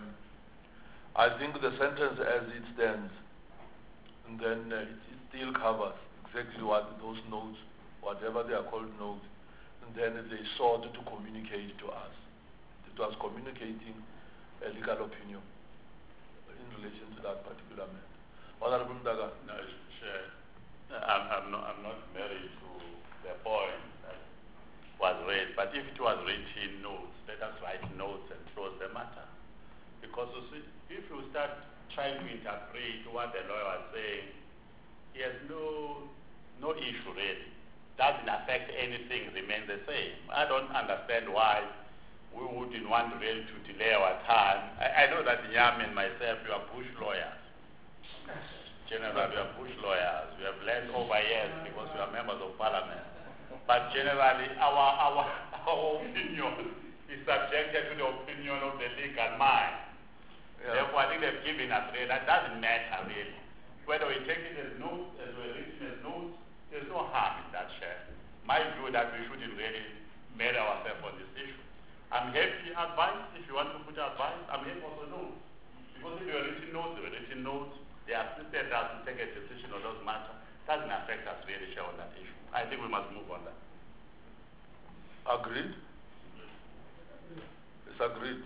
I think the sentence as it stands, and then it still covers exactly what those notes, whatever they are called notes, and then they sought to communicate to us. was communicating a legal opinion in relation to that particular matter. Honorable Ndaga. No, Chair, I'm not married to the point that was raised, but if it was written notes, let us write notes and close the matter. Because you see, if you start trying to interpret what the lawyer was saying, he has no issue really. Doesn't affect anything, remains the same. I don't understand why we wouldn't want really to delay our time. I know that Nyam and myself, we are bush lawyers. Generally, we are bush lawyers. We have learned over years because we are members of parliament. But generally, our opinion is subjected to the opinion of the legal mind. Yeah. Therefore, I think they've given us really, that doesn't matter really. Whether we take it as notes, as we're written as notes, there's no harm in that, Chair. My view that we shouldn't really marry ourselves on this issue. I'm happy advice. If you want to put advice, I'm happy also notes. Because if you're written notes, they assisted us to take a decision on those matters. Doesn't affect us really, Chair, on that issue. I think we must move on that. Agreed? It's agreed.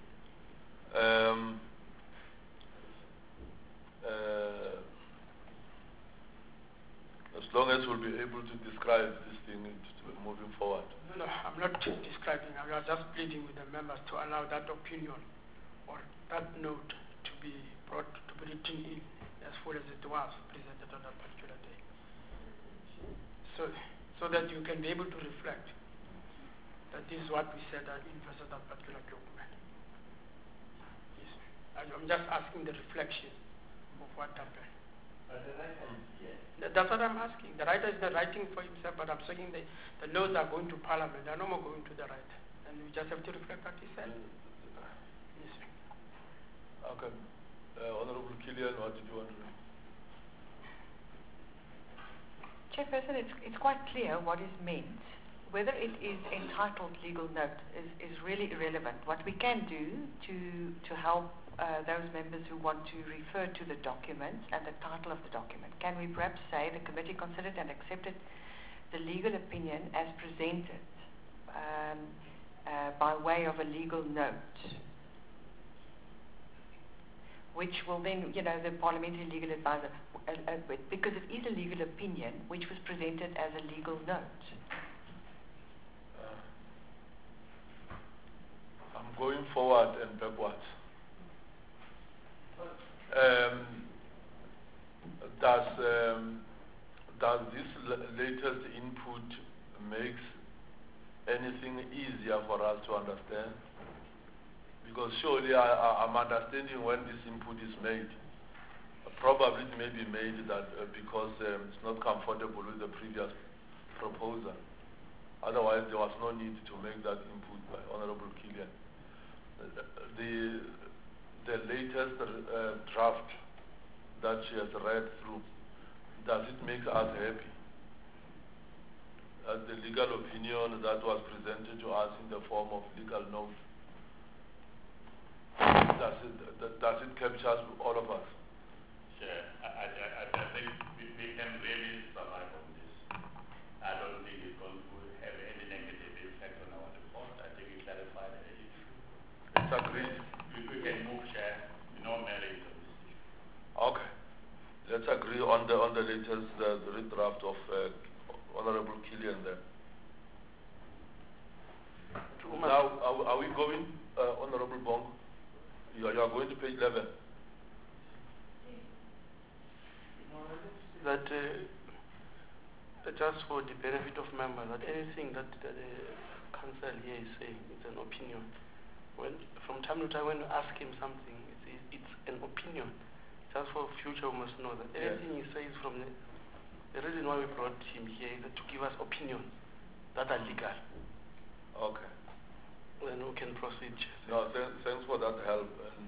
As long as we'll be able to describe this thing moving forward. No, I'm not describing. I was just pleading with the members to allow that opinion or that note to be brought, to be written in as full as it was presented on that particular day. So that you can be able to reflect that this is what we said in versus that particular document. Yes. I'm just asking the reflection of what happened. That's what I'm asking. The writer is not writing for himself, but I'm saying the notes are going to Parliament. They're no more going to the writer. And we just have to reflect what he said. Yes. Okay. Honorable Killian, what did you want to know? Chairperson, it's quite clear what is meant. Whether it is entitled legal note is really irrelevant. What we can do to help those members who want to refer to the document and the title of the document, can we perhaps say the committee considered and accepted the legal opinion as presented by way of a legal note, which will then, the parliamentary legal advisor, because it is a legal opinion which was presented as a legal note. I'm going forward and backwards. Does this latest input makes anything easier for us to understand? Because surely I'm understanding when this input is made. Probably it may be made that because it's not comfortable with the previous proposal. Otherwise, there was no need to make that input by Honorable Killian. The latest draft that she has read through, does it make us happy? The legal opinion that was presented to us in the form of legal note, does it capture all of us? Sure. I think we can really survive on this. I don't think it's going to have any negative effect on our report. I think it clarified the issue. It's agreed. We can move, Chair. No merit on this issue. Okay. Let's agree on the latest redraft of Honorable Killian there. Now, are we going, Honorable Bong? You are going to page 11. That just for the benefit of members, that anything that the council here is saying, it's an opinion. From time to time when you ask him something, it's an opinion. Just for future, we must know that anything he says from the reason why we brought him here is to give us opinions that are legal. Okay. Then we can proceed. No, thanks for that help. And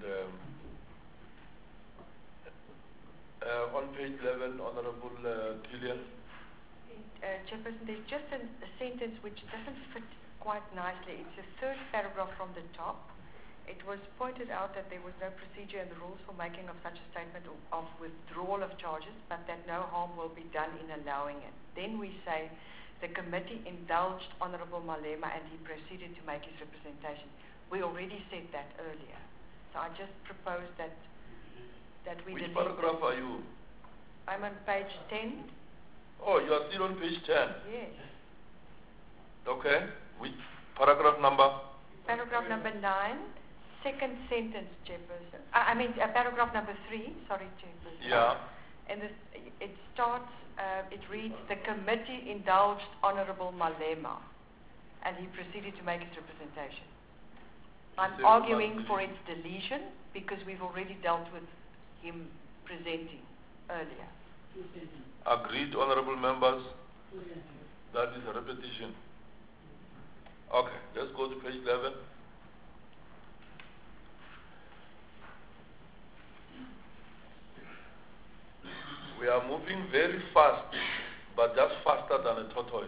on page 11, Honorable Killian. Chairperson, there's just a sentence which doesn't fit quite nicely. It's the third paragraph from the top. It was pointed out that there was no procedure in the rules for making of such a statement of withdrawal of charges, but that no harm will be done in allowing it. Then we say the committee indulged Honourable Malema and he proceeded to make his representation. We already said that earlier. So I just propose that we Which delete paragraph it. are you? I'm on page 10. Oh, you are still on page 10. Yes. Okay. Which paragraph number? Paragraph number 9, second sentence, Chairperson. I mean, paragraph number 3, sorry, Chairperson. Yeah. And it starts, it reads, the committee indulged Honorable Malema, and he proceeded to make his representation. I'm arguing for its deletion because we've already dealt with him presenting earlier. Agreed, honorable members? That is a repetition. Okay, let's go to page 11. We are moving very fast, but just faster than a tortoise.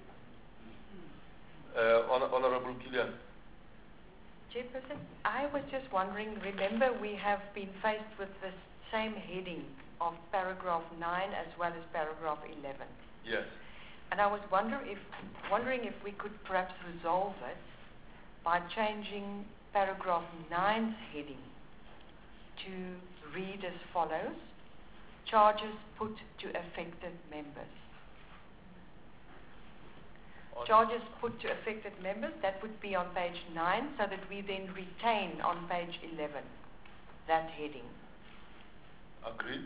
Honorable Gillian. Chairperson, I was just wondering, remember we have been faced with the same heading of paragraph 9 as well as paragraph 11. Yes. And I was wondering if we could perhaps resolve it by changing paragraph 9's heading to read as follows: charges put to affected members. Charges put to affected members, that would be on page 9, so that we then retain on page 11 that heading. Agreed?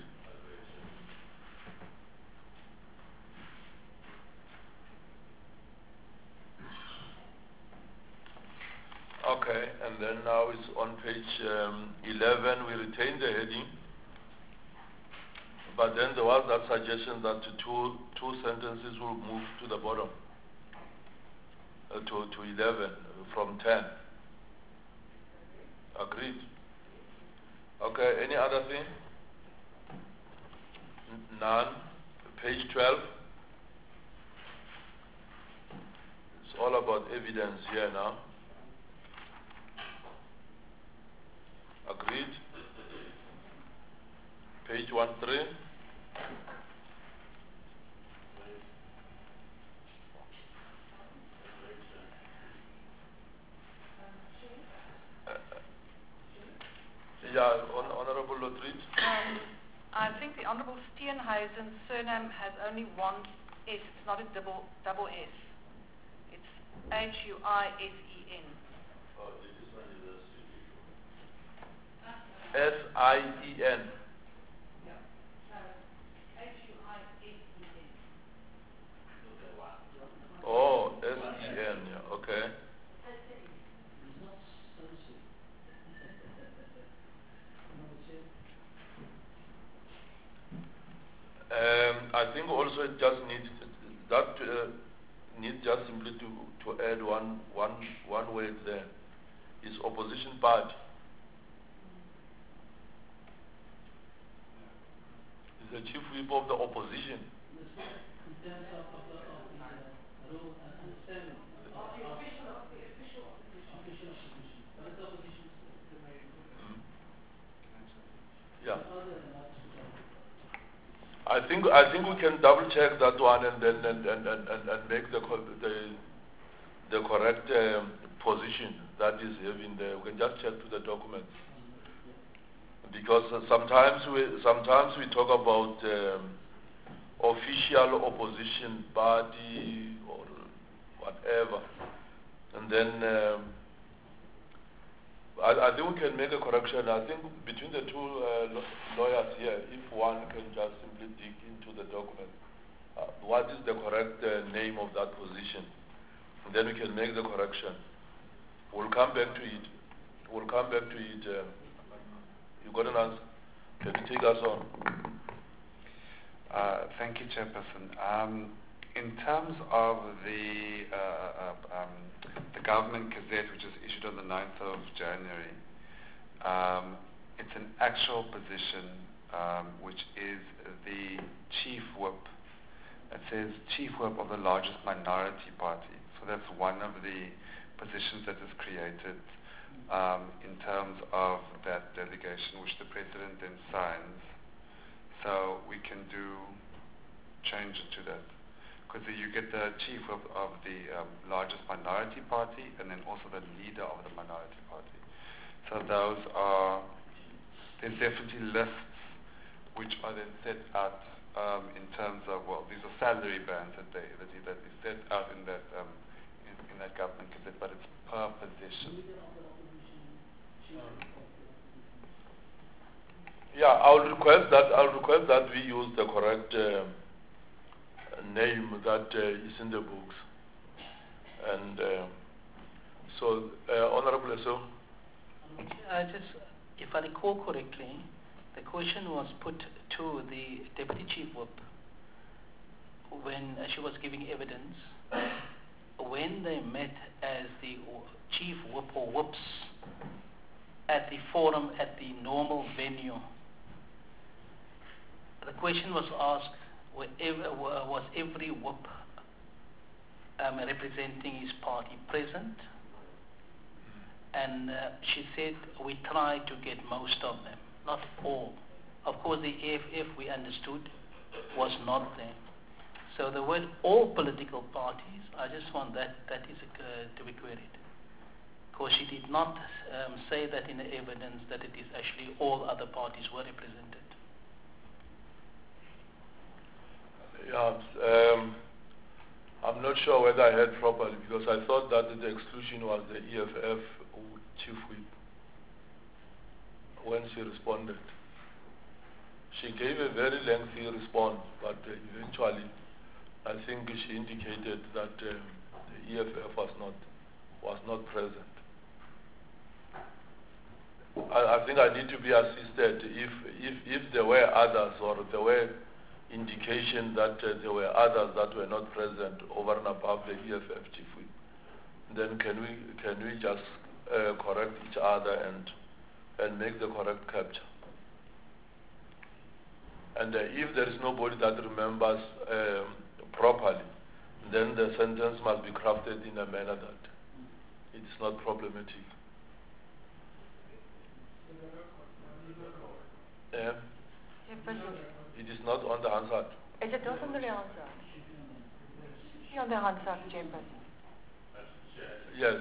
Okay, and then now it's on page 11, we retain the heading, but then there was that suggestion that two sentences will move to the bottom, to 11 from 10. Agreed? Okay, any other thing? None. Page 12. It's all about evidence here now. Agreed? Page 13. Yeah, Honorable Lotridge. I think the Honourable Steenhuisen's surname has only one S. It's not a double S. It's Huisen. Oh, this one is a S-I-E-N. Oh, S-E-N, yeah, okay. I think also it just needs needs just simply to add one word there. Is opposition party. Is the chief whip of the opposition. Yeah. I think we can double check that one and then and make the correct position that is having there. We can just check to the documents, because sometimes we talk about official opposition party or whatever, and then I think we can make a correction. I think between the two lawyers here, if one can just simply dig into the document, what is the correct name of that position, and then we can make the correction. We'll come back to it. We'll come back to it. You got an answer? Can you take us on? Thank you, Chairperson. In terms of the Government Gazette, which was issued on the 9th of January, it's an actual position, which is the chief whip. It says chief whip of the largest minority party. So that's one of the positions that is created in terms of that delegation, which the President then signs. So we can change it to that. because you get the chief of the largest minority party and then also the leader of the minority party. So those are, there's definitely lists which are then set out in terms of, well, these are salary bands that is set out in that in that government gazette, but it's per position. Yeah, I'll request that we use the correct name that is in the books. And so, Honorable Eso. If I recall correctly, the question was put to the Deputy Chief Whip when she was giving evidence. When they met as the Chief Whip or Whips at the forum at the normal venue, the question was asked, was every Whip representing his party present? And she said, we tried to get most of them, not all. Of course, the AFF, we understood, was not there. So the word all political parties, I just want that is to be queried. Because she did not say that in the evidence that it is actually all other parties were represented. Yeah, I'm not sure whether I heard properly because I thought that the exclusion was the EFF Chief Whip when she responded. She gave a very lengthy response, but eventually I think she indicated that the EFF was not present. I think I need to be assisted if there were others or there were indication that there were others that were not present over and above the EFF Chief Whip. Then can we just correct each other and make the correct capture? And if there is nobody that remembers properly, then the sentence must be crafted in a manner that it is not problematic. Yeah. It is not on the Hansard. Is it not on the Hansard? Is it on the Hansard, Chairperson? Yes.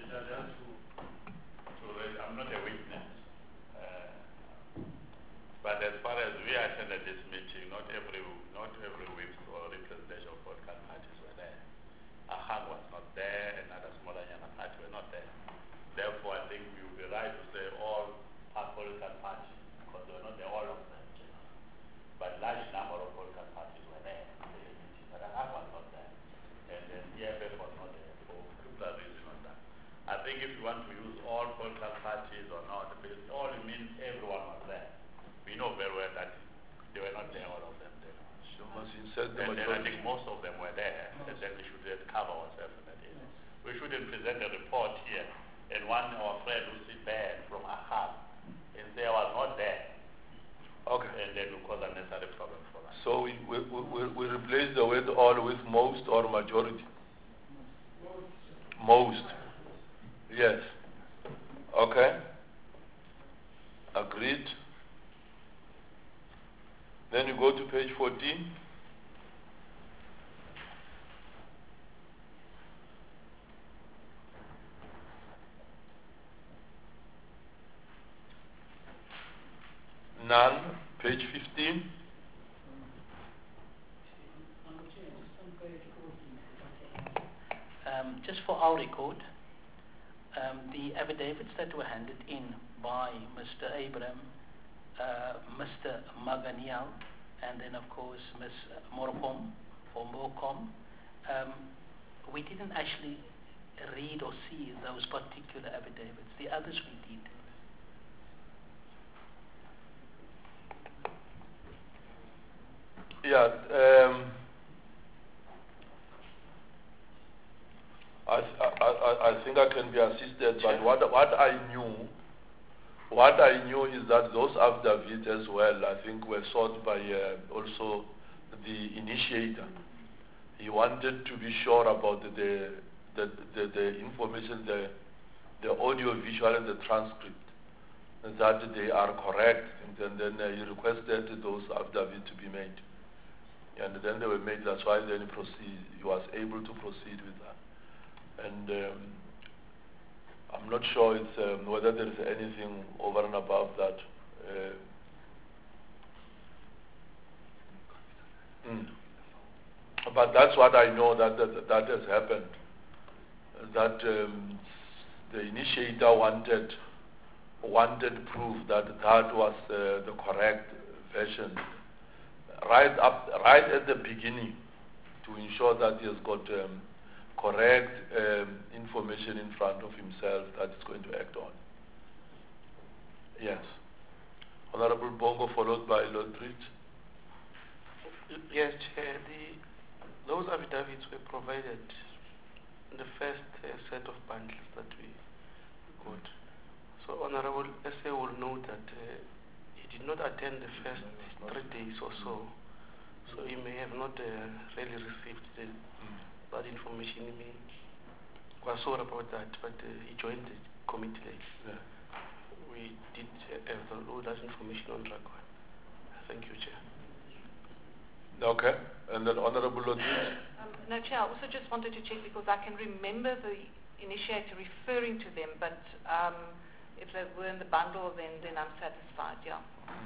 I'm not a witness. But as far as we attended this meeting, not every whip or representation of political parties were there. Ahang was not there, and other smaller younger parties were not there. Therefore, I think we would be right to say all are political parties, because they were not there, all of them. But large number of political parties were there in the meeting, but Ahang was not there. And then EFF was not there for that reason on that. I think if you want to use all political parties or not, because all it means everyone was there. We know very well that they were not there, all of them there. And then I think most of them were there, and then we should cover ourselves in that area. We shouldn't present a report here, and one of our friend who sit there from Ahang and say I was not there. Okay. And then will cause unnecessary problem for us. So we replace the word all with most or majority? Most. Yes. Okay. Agreed. Then you go to page 14. None. Page 15. Just for our record, the affidavits that were handed in by Mr. Abraham, Mr. Maganial, and then of course Ms. Morcom or Morcom, we didn't actually read or see those particular affidavits. The others we did. Yeah, I think I can be assisted, but what I knew is that those affidavits as well, I think, were sought by also the initiator. He wanted to be sure about the information, the audio, visual, and the transcript, that they are correct, and then he requested those affidavits to be made. And then they were made, that's why then he was able to proceed with that. And I'm not sure it's, whether there is anything over and above that. But that's what I know that has happened. That the initiator wanted proof that was the correct version, right at the beginning, to ensure that he has got correct information in front of himself that he's going to act on. Yes. Honorable Bongo, followed by Lord Bridge. Yes, Chair. Those affidavits were provided in the first set of bundles that we got. So Honorable SA will note that he did not attend the first 3 days or so. So he may have not really received that information. He was sorry about that, but he joined the committee late. Yeah. We did have all that information on record. Thank you, Chair. Okay, and then Honorable Lord. No, Chair, I also just wanted to check because I can remember the initiator referring to them, but if they were in the bundle, then I'm satisfied, yeah.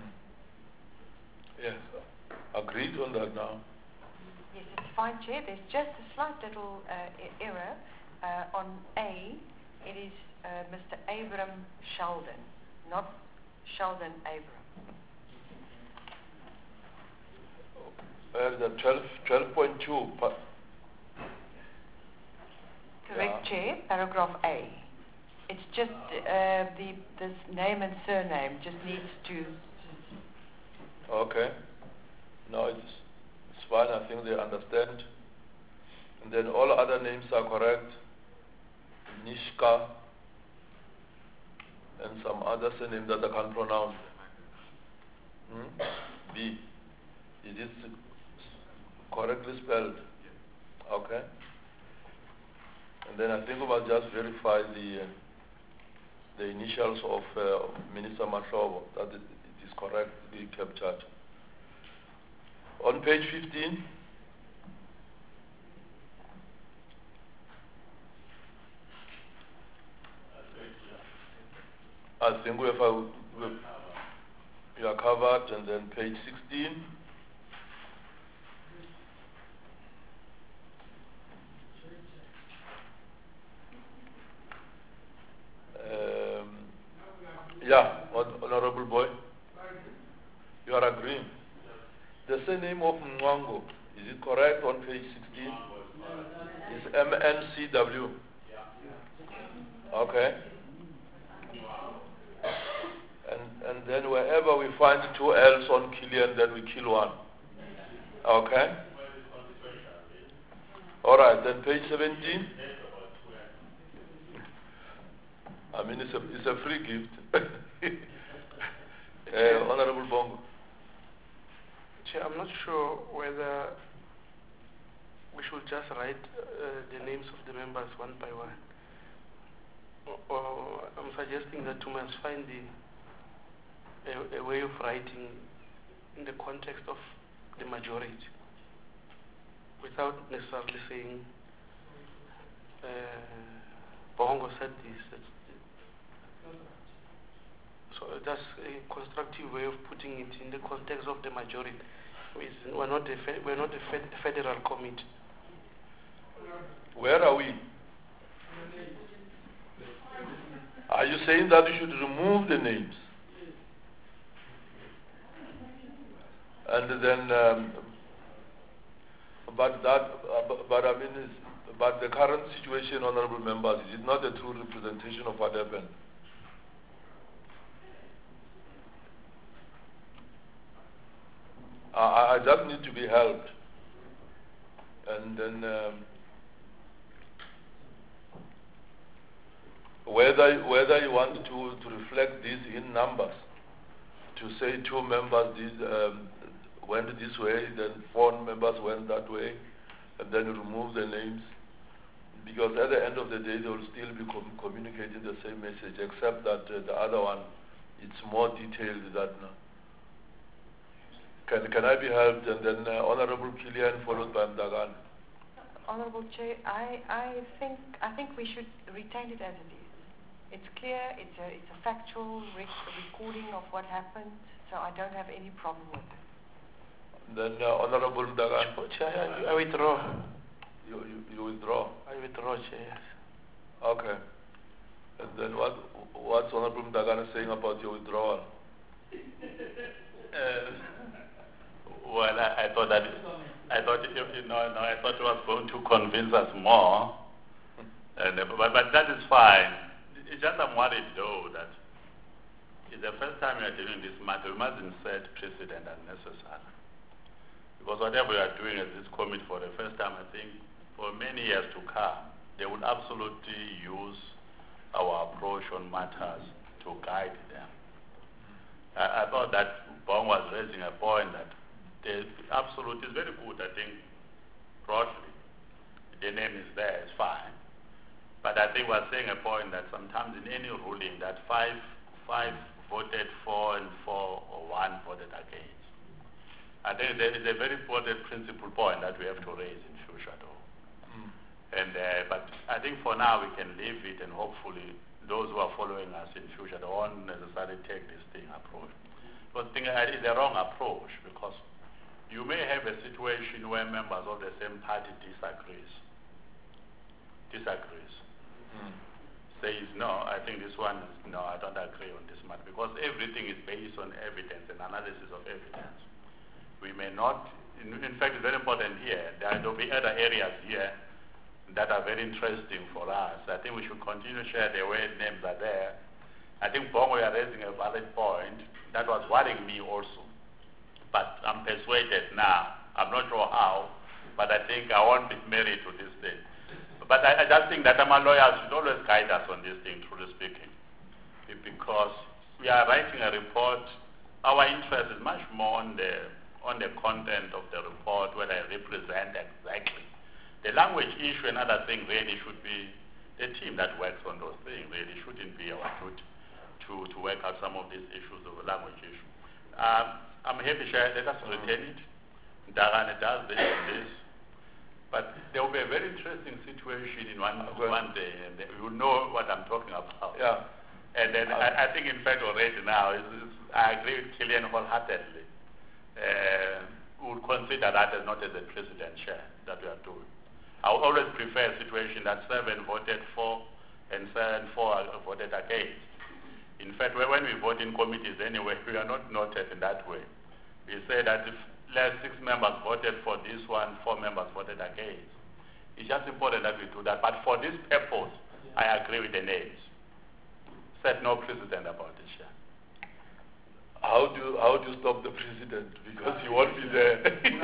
Yes, agreed on that now. Yes, it's fine, Chair. There's just a slight little error on A. It is Mr. Abram Sheldon, not Sheldon Abram. The 12.2. Correct, yeah. Chair. Paragraph A. It's just this name and surname just needs to. Okay. No, it's fine. I think they understand. And then all other names are correct. Nishka and some other surname that I can't pronounce. B. Is it correctly spelled? Okay. And then I think we must just verify the initials of Minister Mahlobo, that it is correctly captured. On page 15, I think we are covered, and then page 16. Yeah, Honorable Boy, you are agreeing. The surname of Mwango, is it correct on page 16? It's MNCW. Okay. And then wherever we find 2 L's on Killian, then we kill one. Okay. All right. Then page 17. I mean, it's a free gift. Honorable Bongo. Chair, I'm not sure whether we should just write the names of the members one by one. Or I'm suggesting that we must find a way of writing in the context of the majority without necessarily saying Bongo said this. So that's a constructive way of putting it in the context of the majority. We're not a federal committee. Where are we? Are you saying that we should remove the names? And then, but the current situation, honorable members, is not a true representation of what happened. I just need to be helped. And then whether you want to reflect this in numbers, to say 2 members went this way, then 4 members went that way, and then remove the names, because at the end of the day they will still be communicating the same message, except that the other one, it's more detailed than Can I be helped? And then Honorable Kilian followed by Mdagane. Honourable Chair, I think we should retain it as it is. It's clear, it's a factual recording of what happened, so I don't have any problem with it. Then Honorable Mdagane. Chair, I withdraw. You withdraw? I withdraw, Chair, yes. Okay. And then what's Honorable Mdagane saying about your withdrawal? Well, I thought it was going to convince us more, but that is fine. It's just I'm worried though that it's the first time we are doing this matter. We must insert precedent unnecessary, because whatever we are doing as this committee for the first time, I think for many years to come, they will absolutely use our approach on matters to guide them. I thought that Bong was raising a point that the absolute is very good. I think broadly the name is there, it's fine. But I think we're saying a point that sometimes in any ruling that five voted for and 4 or 1 voted against. I think there is a very important principal point that we have to raise in future though. But I think for now we can leave it, and hopefully those who are following us in future don't necessarily take this thing approach. But I think it's the wrong approach, because you may have a situation where members of the same party disagrees. Says no, I think this one is no, I don't agree on this matter, because everything is based on evidence and analysis of evidence. We may not, in fact it's very important here, there will be other areas here that are very interesting for us. I think we should continue to share the way names are there. I think Bongo, you are raising a valid point that was worrying me also. But I'm persuaded now. I'm not sure how, but I think I won't be married to this thing. But I just think that our lawyers should always guide us on this thing, truly speaking. Because we are writing a report, our interest is much more on the content of the report, what I represent exactly. The language issue and other things really should be the team that works on those things. Really shouldn't be our duty to work out some of these issues of the language issue. I'm happy, let us retain it. Mdagane does this. But there will be a very interesting situation in one day, and you will know what I'm talking about. Yeah. And then I think, in fact, already now, I agree with Kilian wholeheartedly. We would consider that as not as a precedent share that we are doing. I would always prefer a situation that 7 voted for and 4 voted against. In fact, when we vote in committees anyway, we are not noted in that way. We say that if 6 members voted for this one, 4 members voted against. It's just important that we do that. But for this purpose, I agree with the names. Set no precedent about this. How do you stop the precedent? Because he won't be there.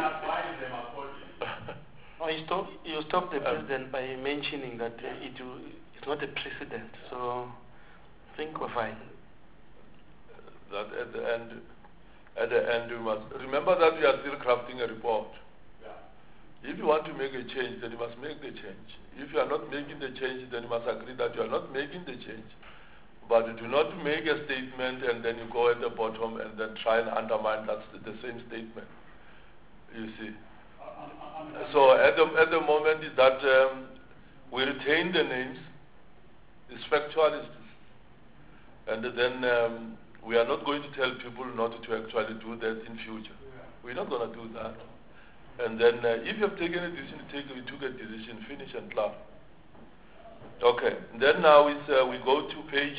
No, you stop the president by mentioning that it's not a precedent. So I think we're fine. That at the end you must remember that we are still crafting a report. If you want to make a change, then you must make the change. If you are not making the change, then you must agree that you are not making the change. But do not make a statement and then you go at the bottom and then try and undermine the same statement. You see. So at the moment is that we retain the names. It's factual, and then we are not going to tell people not to actually do that in future. We're not going to do that. And then if you have taken a decision, we took a decision, finish and clap. Okay. Then now we go to page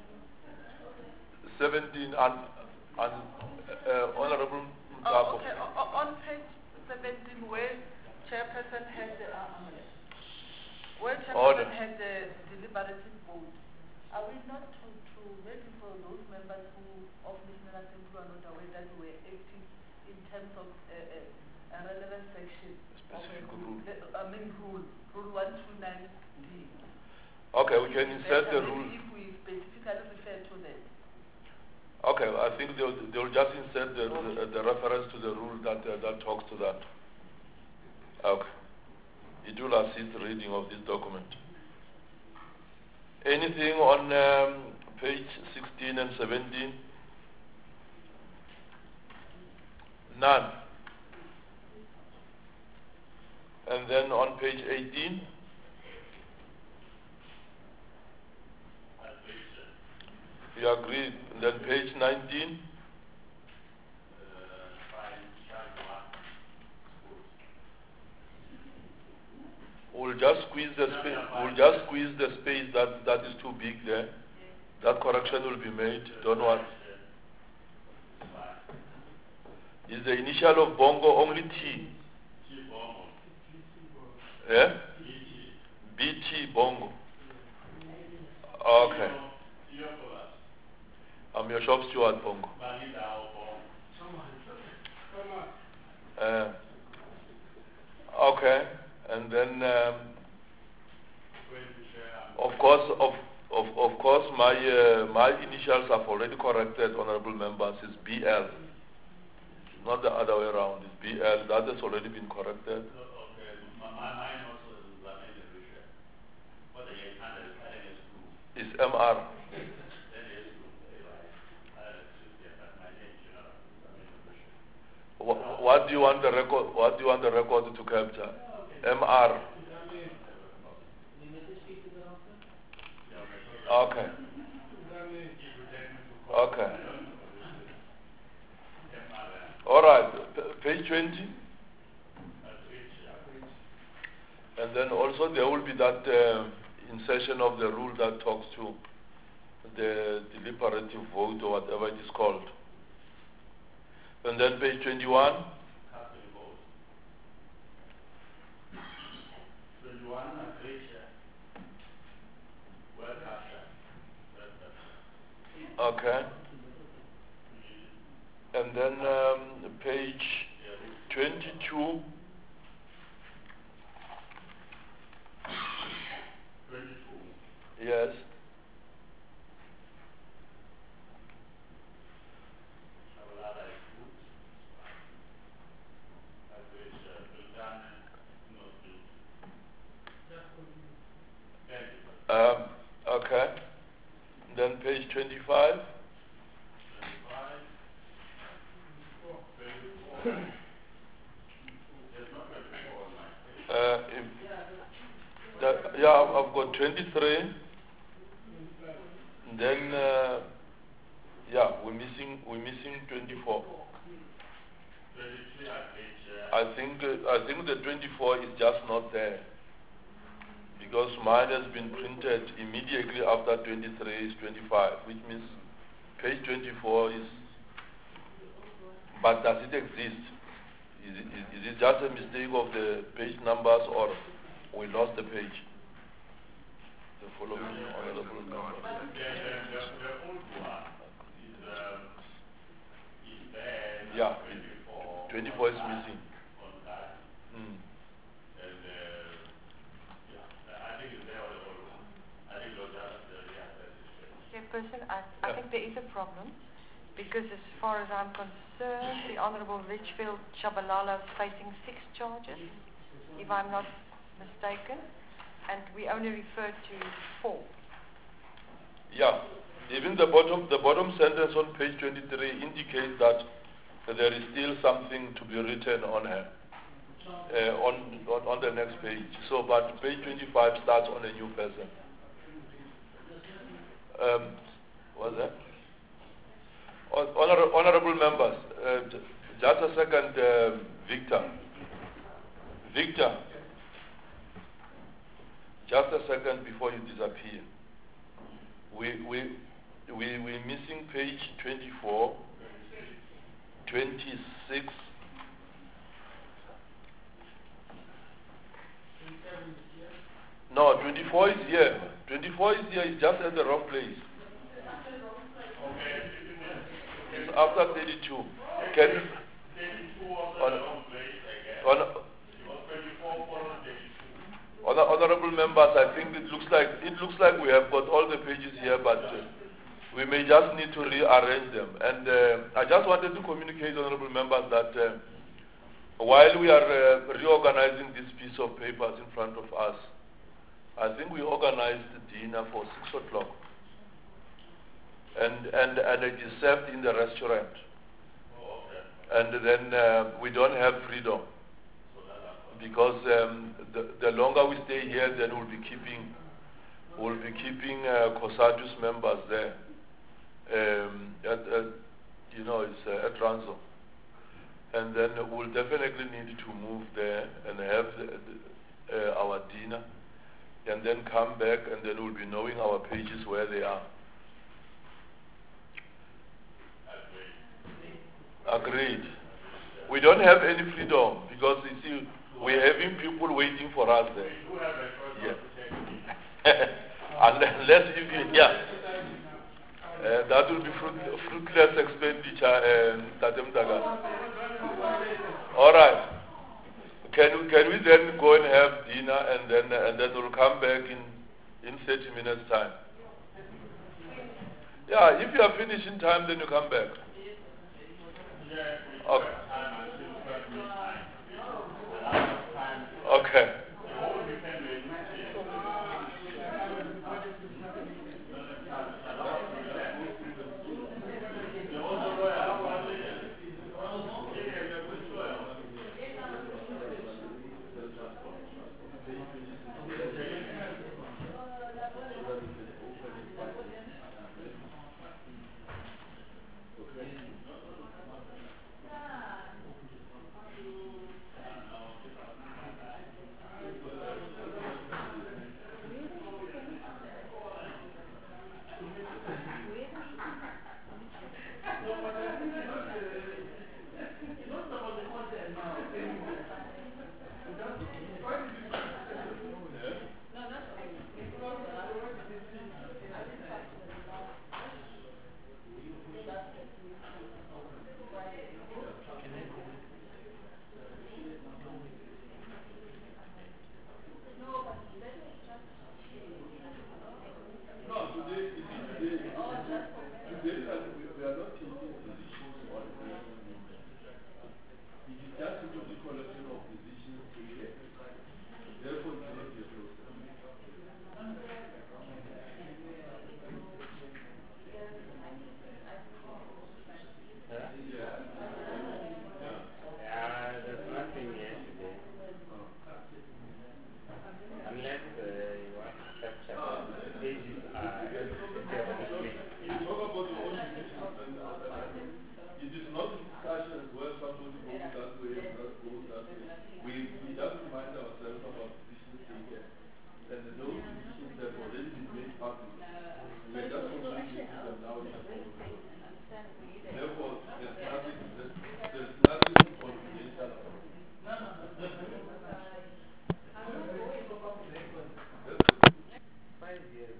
17 Honorable Mdako. Okay. On page 17, where chairperson had the deliberative vote, are we not to maybe for those members of National Assembly who are not aware that we were acting in terms of a relevant section? Specific rule. Rule 129D. Okay, we can insert the rule. If we specifically refer to that. Okay, I think they'll just insert the reference to the rule that talks to that. Okay. It will assist the reading of this document. Anything on page 16 and 17? None. And then on page 18, you agree. And then page 19, we'll just squeeze the space. We'll just squeeze the space that is too big there. That correction will be made. Don't worry. Is the initial of Bongo only T? Yeah? BT Bongo. Okay. I'm your shop steward, Bongo. Okay. And then, of course, my initials have already corrected, honorable members. It's BL, not the other way around. It's BL. That has already been corrected. It's MR. What do you want the record? What do you want the record to capture? MR. Okay. Okay. All right. Page 20. And then also there will be that insertion of the rule that talks to the deliberative vote or whatever it is called. And then page 21. Okay. And then page 22. Yes. Okay. Then page 25. Yeah, I've got 23. Then yeah, we're missing 24. I think the 24 is just not there because mine has been printed immediately after 23 is 25, which means page 24 is. But does it exist? Is it just a mistake of the page numbers, or we lost the page? The following honorable members. Yeah, 24 is missing. Chairperson, I think there is a problem because as far as I'm concerned, the Honourable Litchfield Chabalala is facing 6 charges, if I'm not mistaken, and we only refer to 4. Yeah, even the bottom sentence on page 23 indicates that there is still something to be written on her on the next page. So, but page 25 starts on a new person. What's that? Honorable members, just a second, Victor. Victor, just a second before you disappear. We're missing page 24, 26. No, 24 is here. 24 is here, it's just at the wrong place. It's after 32. Can you... Honorable members, I think it looks like we have got all the pages here, but we may just need to rearrange them. And I just wanted to communicate, honorable members, that while we are reorganizing this piece of papers in front of us, I think we organized the dinner for 6 o'clock, and it is served in the restaurant. And then we don't have freedom. Because the longer we stay here, then we'll be keeping COSATU's members there. It's at Ranzo. And then we'll definitely need to move there and have our dinner, and then come back, and then we'll be knowing our pages where they are. Agreed. We don't have any freedom because you see, we're having people waiting for us there. Yeah. Unless if you, yeah. That will be fruitless expenditure. All right. Can we then go and have dinner, and then we'll come back in 30 minutes time? Yeah, if you are finished in time, then you come back. Okay. Okay.